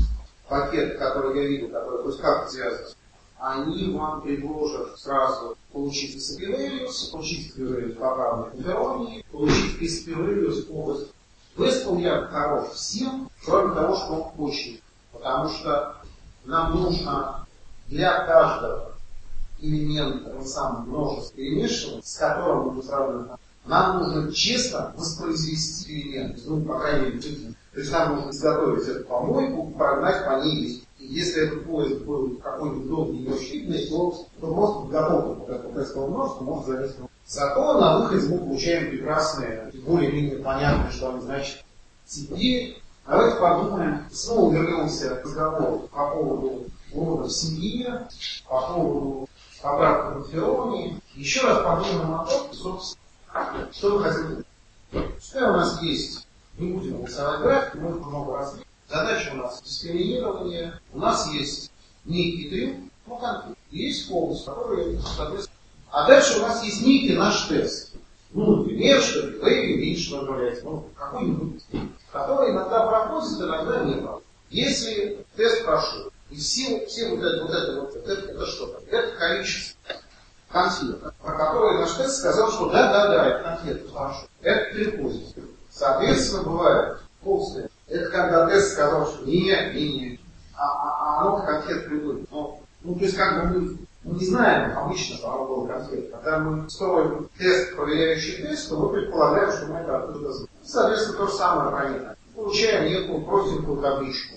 Speaker 1: пакет, который я видел, который то есть как связан, они вам предложат сразу получить Весопивелиус, получить Весопивелиус по правной конферонии, получить Весопивелиус по Веспомьян хорош всем, кроме того, что он очень. Потому что нам нужно для каждого элемента, того самого множества перемешивания, с которым мы сравниваем, нам нужно честно воспроизвести элемент. Ну, по крайней мере, то есть нам нужно изготовить эту помойку, прогнать по ней весь. Если этот поезд был какой-нибудь долгий и очень длинный, то, то просто подготовка вот этого тестового множества может занять. Зато на выходе мы получаем прекрасные, более-менее понятные, что они значат. Теперь давайте подумаем, снова вернемся к разговору по поводу уродов в семье, по поводу поправки конферонии. Еще раз подумаем о том, собственно, что вы хотите. Что у нас есть, не будем рисовать график, мы их много раз видим. Задача у нас дискриминирование, у нас есть некий трюк, ну конфликт, есть полос, который, соответственно. А дальше у нас есть некий наш тест. Ну, например, что вы видите, что говорите, ну, какой-нибудь, который иногда проходит, иногда не проходит. Если тест прошел, и все, все вот это, вот это, вот это, это что-то, это количество конфет, про которое наш тест сказал, что да-да-да, это конфеты хорошо, это переходит. Соответственно, бывает полстест. Это когда тест сказал, что не, не, не, а, а, а оно конфет приводит. Ну, ну, то есть, как бы мы, мы не знаем обычно, что оно было конфет. А когда мы строим тест, проверяющий тест, то мы предполагаем, что мы это оттуда знаем. Соответственно, то же самое правильно. Получаем некую простенькую табличку,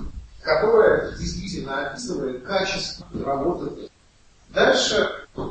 Speaker 1: которая действительно описывает качество работы. Дальше,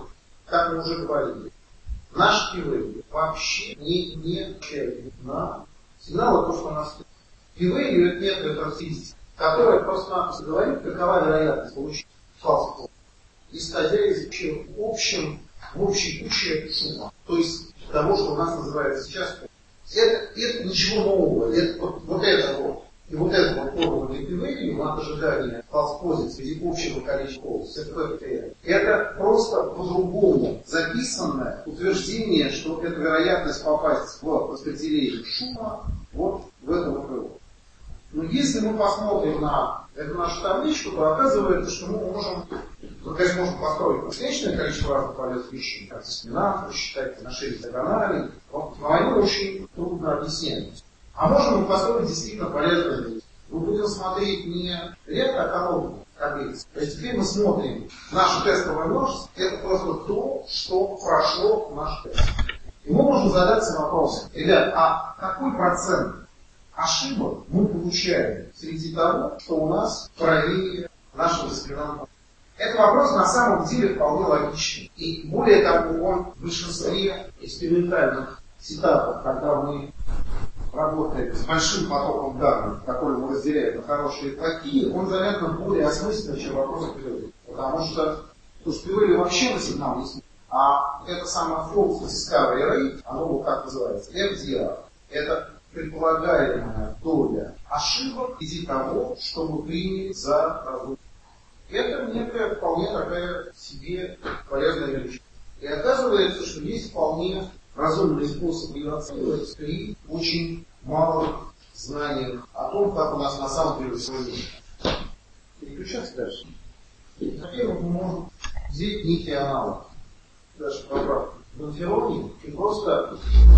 Speaker 1: как мы уже говорили, наш пивэлью вообще не, не отвечает на сигналы, то, что у нас пивэлью это некая характеристика, которая просто-напросто говорит, какова вероятность получить фалс, исходя из общем, общем, в общей куче шума. То есть того, что у нас называется сейчас. Это, это ничего нового. Это, вот, вот это вот. И вот это вот формула пивэлью от ожидания фалс-позиции в виде общего количества полос. Это, это просто по-другому записанное утверждение, что это вероятность попасть в распределение шума вот в этом крыло. Но если мы посмотрим на эту нашу табличку, то оказывается, что мы можем, мы, конечно, можем построить бесконечное количество разных полезных вещей, как дискриминацию, посчитать отношения диагонали, но войну очень трудно объяснять. А можем мы построить действительно полезные вещи. Мы будем смотреть не ряд, а колонну таблиц. То есть теперь мы смотрим наше тестовое множество, это просто то, что прошло в наш тест. И мы можем задаться вопросом, ребят, а какой процент ошибок мы получаем среди того, что у нас проверили нашего дискриминанта? Этот вопрос на самом деле вполне логичный. И более того, он в большинстве экспериментальных сетапов, когда мы работаем с большим потоком данных, который мы разделяем на хорошие и плохие, он заметно более осмысленный, чем вопрос о пивэлью. Потому что пивэлью вообще на сигнал не смотрит. А это самая функция discovery rate, оно вот как называется, эф ди ар. Это предполагаемая доля ошибок в виде того, что мы приняли за разум. Это некая вполне такая себе полезная величина. И оказывается, что есть вполне разумный способ ее оценивать при очень малых знаниях о том, как у нас на самом деле все есть. Переключаться дальше. Во-первых, мы можем взять некий аналог. Даже поправку. В инфероне и просто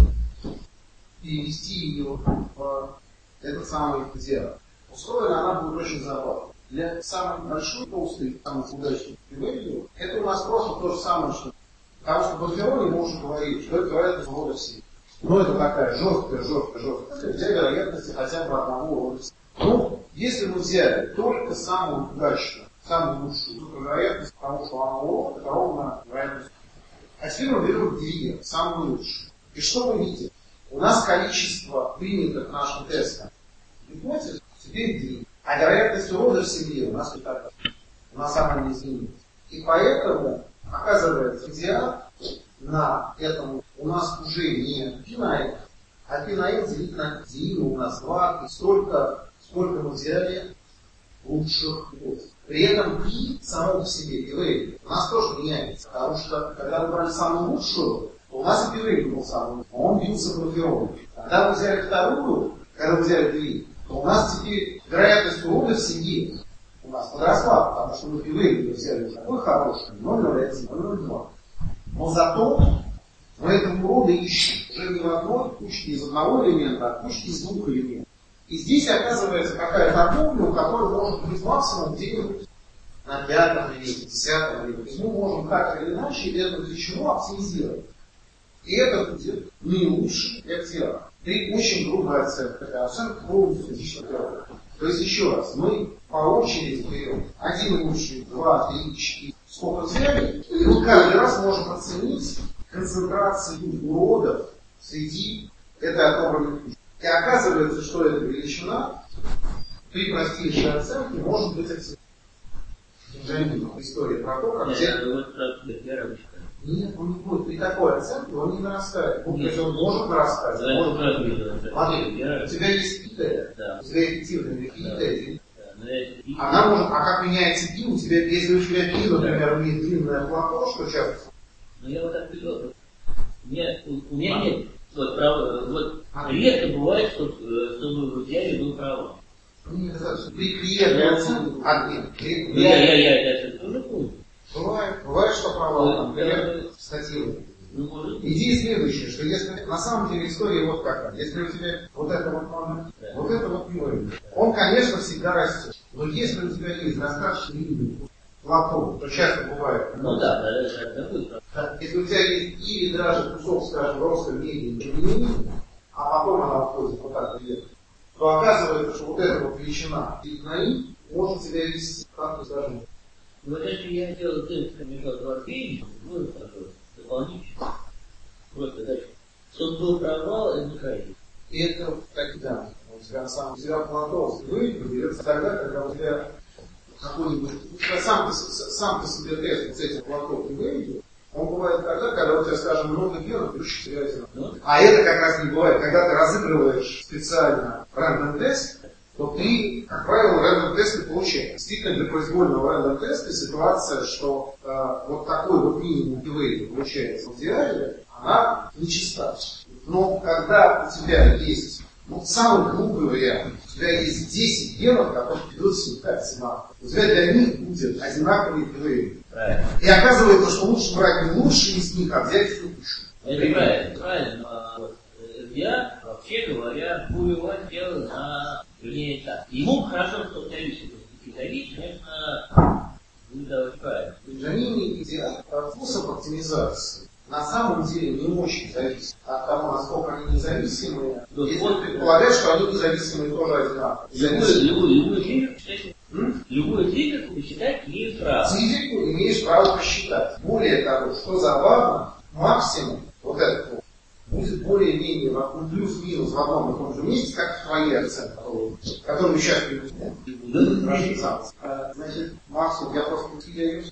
Speaker 1: перевести ее в этот самый диаграмм. Устроена она будет очень забавно. Для самой большой, толстой, самой удачной пивэлью, это у нас просто то же самое, что... Потому что в инфероне мы уже говорили, что это вероятность рода всей. Но это такая жесткая, жесткая, жесткая. Для вероятности хотя бы одного рода всей. Ну, если мы взяли только самую удачную, самую лучшую вероятность, потому что она урод, это ровно вероятность. А теперь мы берем две, самую лучшую. И что мы видим? У нас количество принятых нашим тестом гипотез теперь две. А вероятность урода в семье у нас не такая. У нас она не изменилась. И поэтому, оказывается, идеал на этом у нас уже не пи на эн, а пи на эн делить на ди у нас два, и столько, сколько мы взяли лучших гипотез. При этом пи само по себе, пивэлью, у нас тоже меняется. Потому что, когда мы брали самую лучшую, то у нас и пивэлью был самый лучший, он бился в инфероне. Когда мы взяли вторую, когда мы взяли две, то у нас теперь вероятность урода в семье у нас подросла, потому что мы пивэлью взяли уже такой хороший, ноль ноль один, ноль ноль два. Но зато мы этого урода ищем уже не в одной кучке из одного элемента, а в кучке из двух элементов. И здесь оказывается какая торговля, у которой может быть максимум где-нибудь на пятом элементе, десятом элементе. То есть мы можем так или иначе это для чего оптимизировать. И это будет не лучше для всех. При очень грубой оценке. Это оценка полностью физического терапевта. То есть еще раз, мы по очереди берем один лучший, два, три, четыре, сколько взяли, и вот каждый раз можем оценить концентрацию уродов среди этой отобранной кучи. И оказывается, что эта величина при простейшей оценке может быть оценена. История про то, как
Speaker 2: Нет,
Speaker 1: те... Нет, он не будет. При такой оценке он не нарастает. Ну, то есть он может нарастать.
Speaker 2: Да,
Speaker 1: может...
Speaker 2: может...
Speaker 1: Смотри, у тебя есть пи-т,
Speaker 2: да.
Speaker 1: У тебя эффективная пи-т.
Speaker 2: Да. Да.
Speaker 1: Она может, а как меняется пи, у тебя, если у тебя пи, например, имеет длинное плато, что часто?
Speaker 2: Ну я вот так придумал. У меня, у, у меня нет. Вот, право, вот редко бывает, что, чтобы в идеале был право.
Speaker 1: Нет, при приятной оценке. А, нет, при...
Speaker 2: Ну, я, я, я, я, тоже помню.
Speaker 1: Бывает, бывает, что право, например,
Speaker 2: да,
Speaker 1: статьи.
Speaker 2: Ну, может...
Speaker 1: Идея следующая, что если на самом деле история вот какая, если у тебя вот это вот момент,
Speaker 2: да.
Speaker 1: вот это вот пивэлью, он, конечно, всегда растет. Но если у тебя есть достаточно длинный, плато, то часто бывает.
Speaker 2: Ну да, да, это будет.
Speaker 1: Если у тебя есть или даже кусок, скажем, ростом меди, а потом она входит вот так вверх, то оказывается, что вот эта вот величина на и может себя вести как-то даже.
Speaker 2: Вот если я делаю дырку между двадцать, будет такое дополнительно. Просто дальше. Чтобы был провал, это не крайне.
Speaker 1: И это так, да. У тебя на самом деле плато берется тогда, когда у тебя какой-нибудь. Сам ты, сам ты себе тест вот с этим плато не выведешь. Он бывает тогда, когда у тебя, скажем, много генов, плюс тебя один. А это как раз не бывает. Когда ты разыгрываешь специально random тест, то ты, как правило, random тест не получаешь. Действительно, для произвольного random теста ситуация, что э, вот такой вот минимум пивей получается в идеале, она нечиста. Но когда у тебя есть, ну, самый глупый вариант, у тебя есть десять генов, которые ведут себя одинаково. У тебя для них будет одинаковый пивей.
Speaker 2: Правильно.
Speaker 1: И оказывается, что лучше брать не лучшие из них, а взять лучшие.
Speaker 2: Это правильно, правильно. А вот я, вообще говоря, воевать дело на, вернее, так. Ему хорошо, что зависит от зависит, конечно, будет давать правильно.
Speaker 1: Бенджамин идеал, способ оптимизации на самом деле не очень зависит от того, насколько они независимые.
Speaker 2: Да,
Speaker 1: если
Speaker 2: вот,
Speaker 1: предполагать, что они независимые тоже одинаковые.
Speaker 2: Любой триггер, любой триггер посчитать имеет право.
Speaker 1: Физику имеешь право посчитать. Более того, что забавно, максимум вот этот вот будет более-менее ну, плюс-минус в одном и том же месте, как в твоей оценке, которую сейчас приведем. Значит, максимум, я просто повторяю.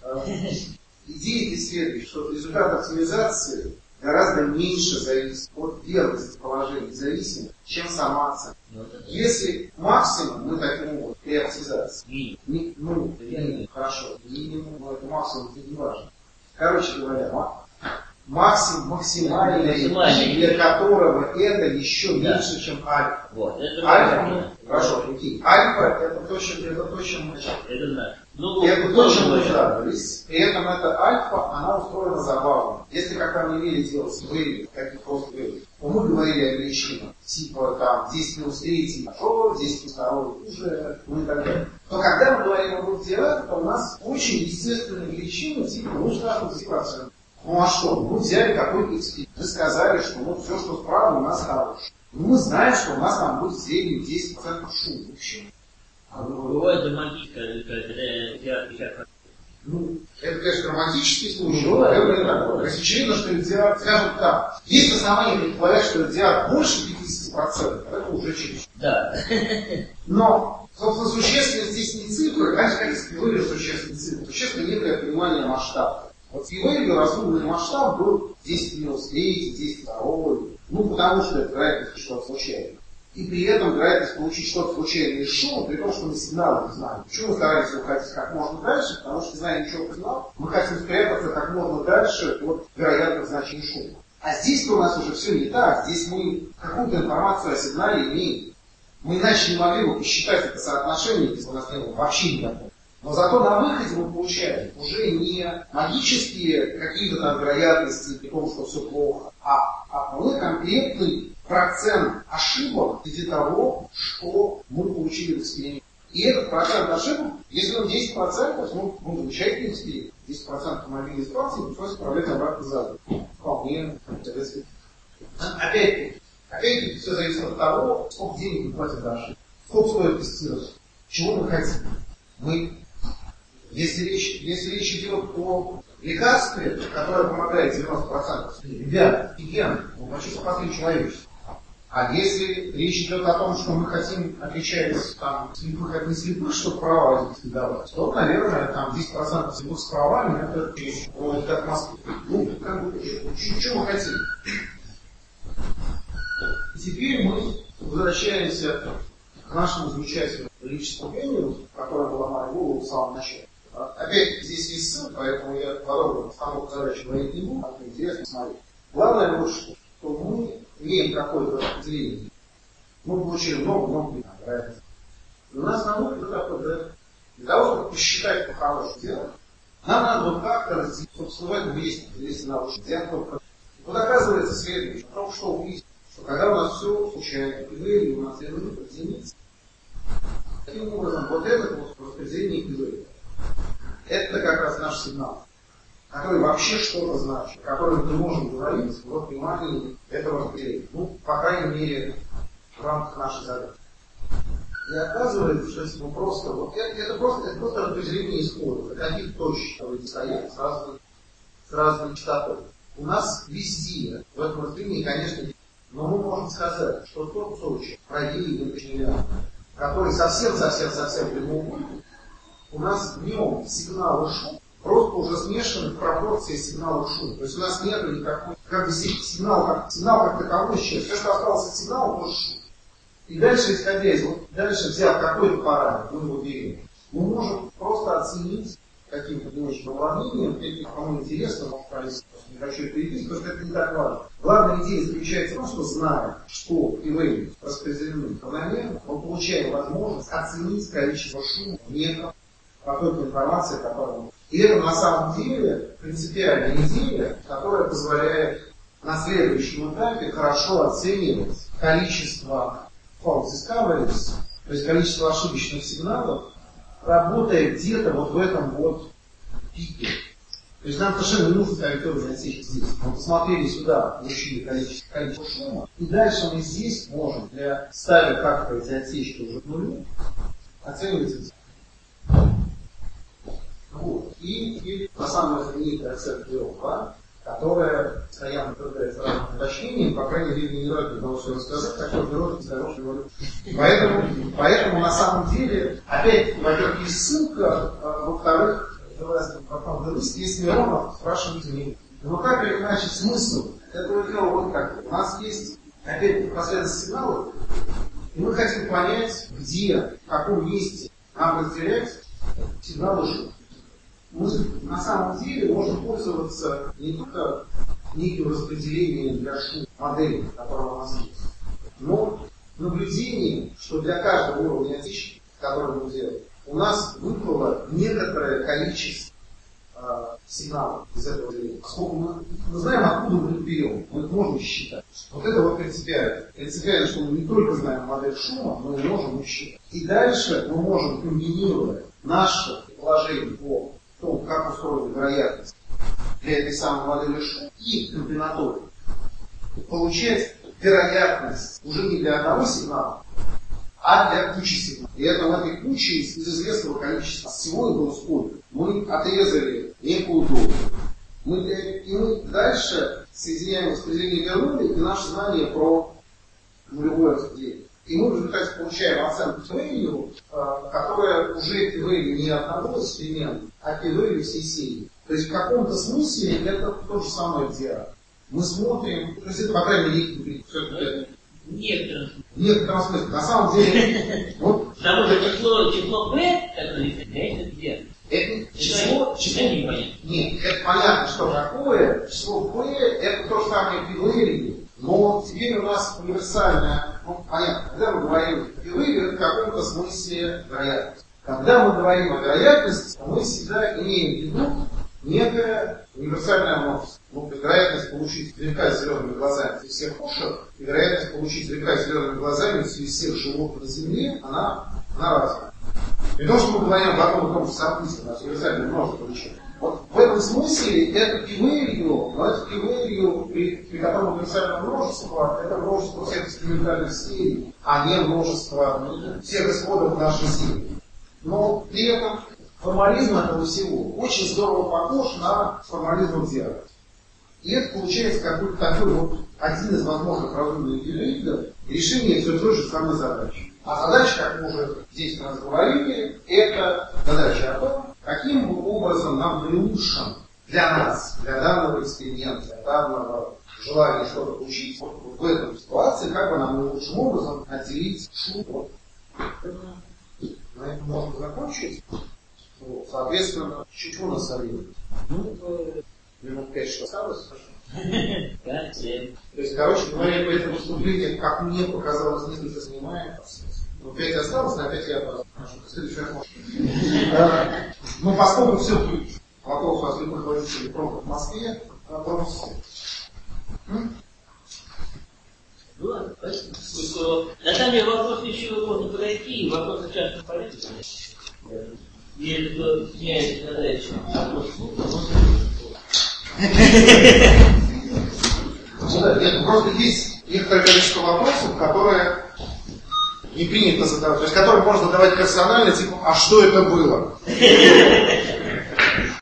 Speaker 1: Идея здесь следует, что результат оптимизации гораздо меньше зависит от верности положений зависимых, чем сама оценка. Если максимум мы таким образом при оптимизации, не, ну, минимум, хорошо, минимум, но это максимум, это не важно. Короче говоря, максимум, максимальный, для которого это еще
Speaker 2: да.
Speaker 1: меньше, чем альфа.
Speaker 2: Вот, это
Speaker 1: альфа, ну, хорошо, прикинь. Альфа это то, чем это то, чем мы
Speaker 2: это, ну,
Speaker 1: это то, чем мы ждались. При этом эта альфа, она устроена забавно. Если когда мы имели дело с вейвом, каких просто вейвов, то мы говорили о величинах, типа там десять минус три хорошо, десять минус два хуже, ну и так далее. Но когда мы говорим о бурдиаре, то у нас очень естественные величины, типа, ну скажем, десять процентов. Ну а что? Мы взяли какой-то эксперимент. Мы сказали, что ну, все, что справа, у нас хорошее. Ну, мы знаем, что у нас там будет в среднем десять процентов шума. Почему?
Speaker 2: А бывает романтическая, когда
Speaker 1: ну, это, конечно, романтический случай, но, наверное, такое. То есть очевидно, что идеал, скажем так, есть основания предполагать, что идеал больше пятьдесят процентов, это уже через.
Speaker 2: Да.
Speaker 1: Но, собственно, существенно здесь не цифры, а как с Пивейлем существенные цифры. Существенно некое понимание масштаба. Вот Пивейлю разумный масштаб был десять минус три, десять два. Ну, потому что это вероятность что-то случайно. И при этом вероятность получить что-то случайное из шума, при том, что мы сигналы не знаем. Почему мы стараемся уходить как можно дальше? Потому что, не зная ничего про сигнал, мы хотим спрятаться как можно дальше от вероятных значений шума. А здесь-то у нас уже все не так. Здесь мы какую-то информацию о сигнале имеем. Мы иначе не могли бы посчитать это соотношение, если у нас не было вообще никакого. Но зато на выходе мы получаем уже не магические какие-то там вероятности при том, что все плохо, а, а вполне конкретный процент ошибок в виде того, что мы получили в эксперименте. И этот процент ошибок, если он десять процентов, ну, ну замечательный эксперимент. десять процентов мобильной ситуации пришлось отправлять обратно задом. Вполне, опять-таки, опять-таки все зависит от того, сколько денег мы платим за ошибку. Сколько стоит тестировать. Чего мы хотим. Мы Если речь, если речь идет о лекарстве, которое помогает девяносто процентов, ребят, офигенно, мы почти спасли человечество. А если речь идет о том, что мы хотим отличать там, слепых от неслепых, чтобы права давать, то, наверное, там десять процентов слепых с правами, это вот как в Москве. Ну, как бы, что мы хотим? Теперь мы возвращаемся к нашему замечательному лирическому гению, которое была моя голову в самом начале. Опять здесь есть ссылка, поэтому я подробно постановку задачи говорить не буду, это интересно смотреть. Главное вот что, что мы имеем какое-то распределение. Мы получили много-много вероятностей. И у нас на выходе такой, да, для того, чтобы посчитать по-хорошему дело, нам надо вот как-то разделить, собственно, в этом есть, если научно взять только. Вот оказывается следующее, о том, что увидеть, что когда у нас все случайно, и у нас верны единицы, таким образом, вот это вот распределение пилы. это как раз наш сигнал, который вообще что-то значит, о котором мы можем говорить в понимании этого разделения. Ну, по крайней мере, в рамках нашей задачи. И оказывается, что если мы просто, вот это, это просто, это просто распределение исходов, это каких точек, которые стоят с разной, с разной частотой. У нас везде в этом разделении, конечно, но мы можем сказать, что тот точек, правее или который совсем-совсем-совсем прямоугольный, у нас в нем сигнал и шум просто уже смешаны в пропорции сигнала и шума. То есть у нас нет никакой, как бы сигнал, как, сигнал как таковой исчез. Все, что осталось от сигнала, тоже шум. И дальше, исходя из, вот дальше взяв какой-то параметр, мы его берем, мы можем просто оценить каким-то не очень уравнением, это кому интересно, может провести, не хочу это видеть, потому что это не так важно. Главная идея заключается в том, что зная, что ивенты распределены равномерно, мы получаем возможность оценить количество шума в неком потоке информации, которую мы... И это на самом деле принципиальная идея, которая позволяет на следующем этапе хорошо оценивать количество false discoveries, то есть количество ошибочных сигналов, работая где-то вот в этом вот пике. То есть нам совершенно не нужно траекторию отсечь здесь. Мы посмотрели сюда, получили количество, количество шума, и дальше мы здесь можем, для ставя как-то эти отсечки уже к нулю, оценивать эти. Вот. И, и на самом знаменитая оценка два, которая постоянно подвергается разным уточнениям, по крайней мере, не ради того, что рассказать, такой природе здоровья говорю. Поэтому, поэтому на самом деле, опять, во-первых, есть ссылка, а, во-вторых, если Миронов спрашивает меня. Но так или иначе смысл этого дела вот как. У нас есть, опять, последовательность сигналов, и мы хотим понять, где, в каком месте нам разделять сигналы шума. Мы на самом деле можем пользоваться не только неким распределением для шума модели, которая у нас есть, но наблюдением, что для каждого уровня отсечки, который мы делаем, у нас выпало некоторое количество э, сигналов из этого деления. Поскольку мы, мы знаем, откуда мы их берем, мы их можем считать. Вот это вот принципиально. Принципиально, что мы не только знаем модель шума, но и можем их считать. И дальше мы можем комбинировать наше положение по том, как устроена вероятность для этой самой модели шума и комбинаторики, получать вероятность уже не для одного сигнала, а для кучи сигналов. И это в этой куче из известного количества. Всего их было сколько? Мы отрезали некую долю. Мы, и мы дальше соединяем распределение вернули и наше знание про нулевое распределение. И мы в результате получаем оценку value, которая уже value не одного эксперимента, а value всей серии. То есть в каком-то смысле это то же самое диагноз. Мы смотрим, то есть это, по крайней мере, некий все-таки.
Speaker 2: В некотором смысле.
Speaker 1: В некотором смысле. На самом деле, вот.
Speaker 2: Потому что число, число P, которое является диагнозом.
Speaker 1: Это число, число,
Speaker 2: это не понятно.
Speaker 1: Нет, это понятно, что такое. Число P это то же самое value. Но теперь у нас универсальное, ну, понятно, когда мы говорим о value, это в каком-то смысле вероятность. Когда мы говорим о вероятности, мы всегда имеем в виду некое универсальное множество. Ну, вероятность получить зверька с зелеными глазами среди всех кошек, и вероятность получить зверька с зелеными глазами среди всех животных на Земле, она, она разная. При том, что мы говорим об одном и том же событии, у нас универсальное множество величин. Вот в этом смысле это p-value, но это p-value, при, при котором универсальное множество, это множество всех экспериментальных серий, а не множество всех исходов нашей серии. Но при этом формализм этого всего очень здорово похож на формализм в диагнозе. И это получается какой-то такой вот один из возможных разумных видов решения все той же самой задачи. А задача, как мы уже здесь у нас говорили, это задача о том, каким образом нам наилучшим для нас, для данного эксперимента, для данного желания что-то получить, вот в этой ситуации, как бы нам наилучшим образом отделить шум. Вот. На этом можно закончить. Вот. Соответственно, чуть у нас времени. Ну, минут пять-шесть осталось.
Speaker 2: пять семь.
Speaker 1: То есть, короче говоря, это выступление, как мне показалось, несколько занимает. Ну, пять осталось, на пять я отдал. Следующий раз можно. Ну, поскольку все-таки вопрос у вас любых водителей пробок в Москве, вопрос.
Speaker 2: Ну, на самом деле вопрос еще можно подойти, и вопросы часто полезны. Если кто меняет задачу, вопрос слуха,
Speaker 1: нет, просто есть некоторое количество вопросов, которые не принято задавать, то есть которые можно задавать персонально, типа, а что это было?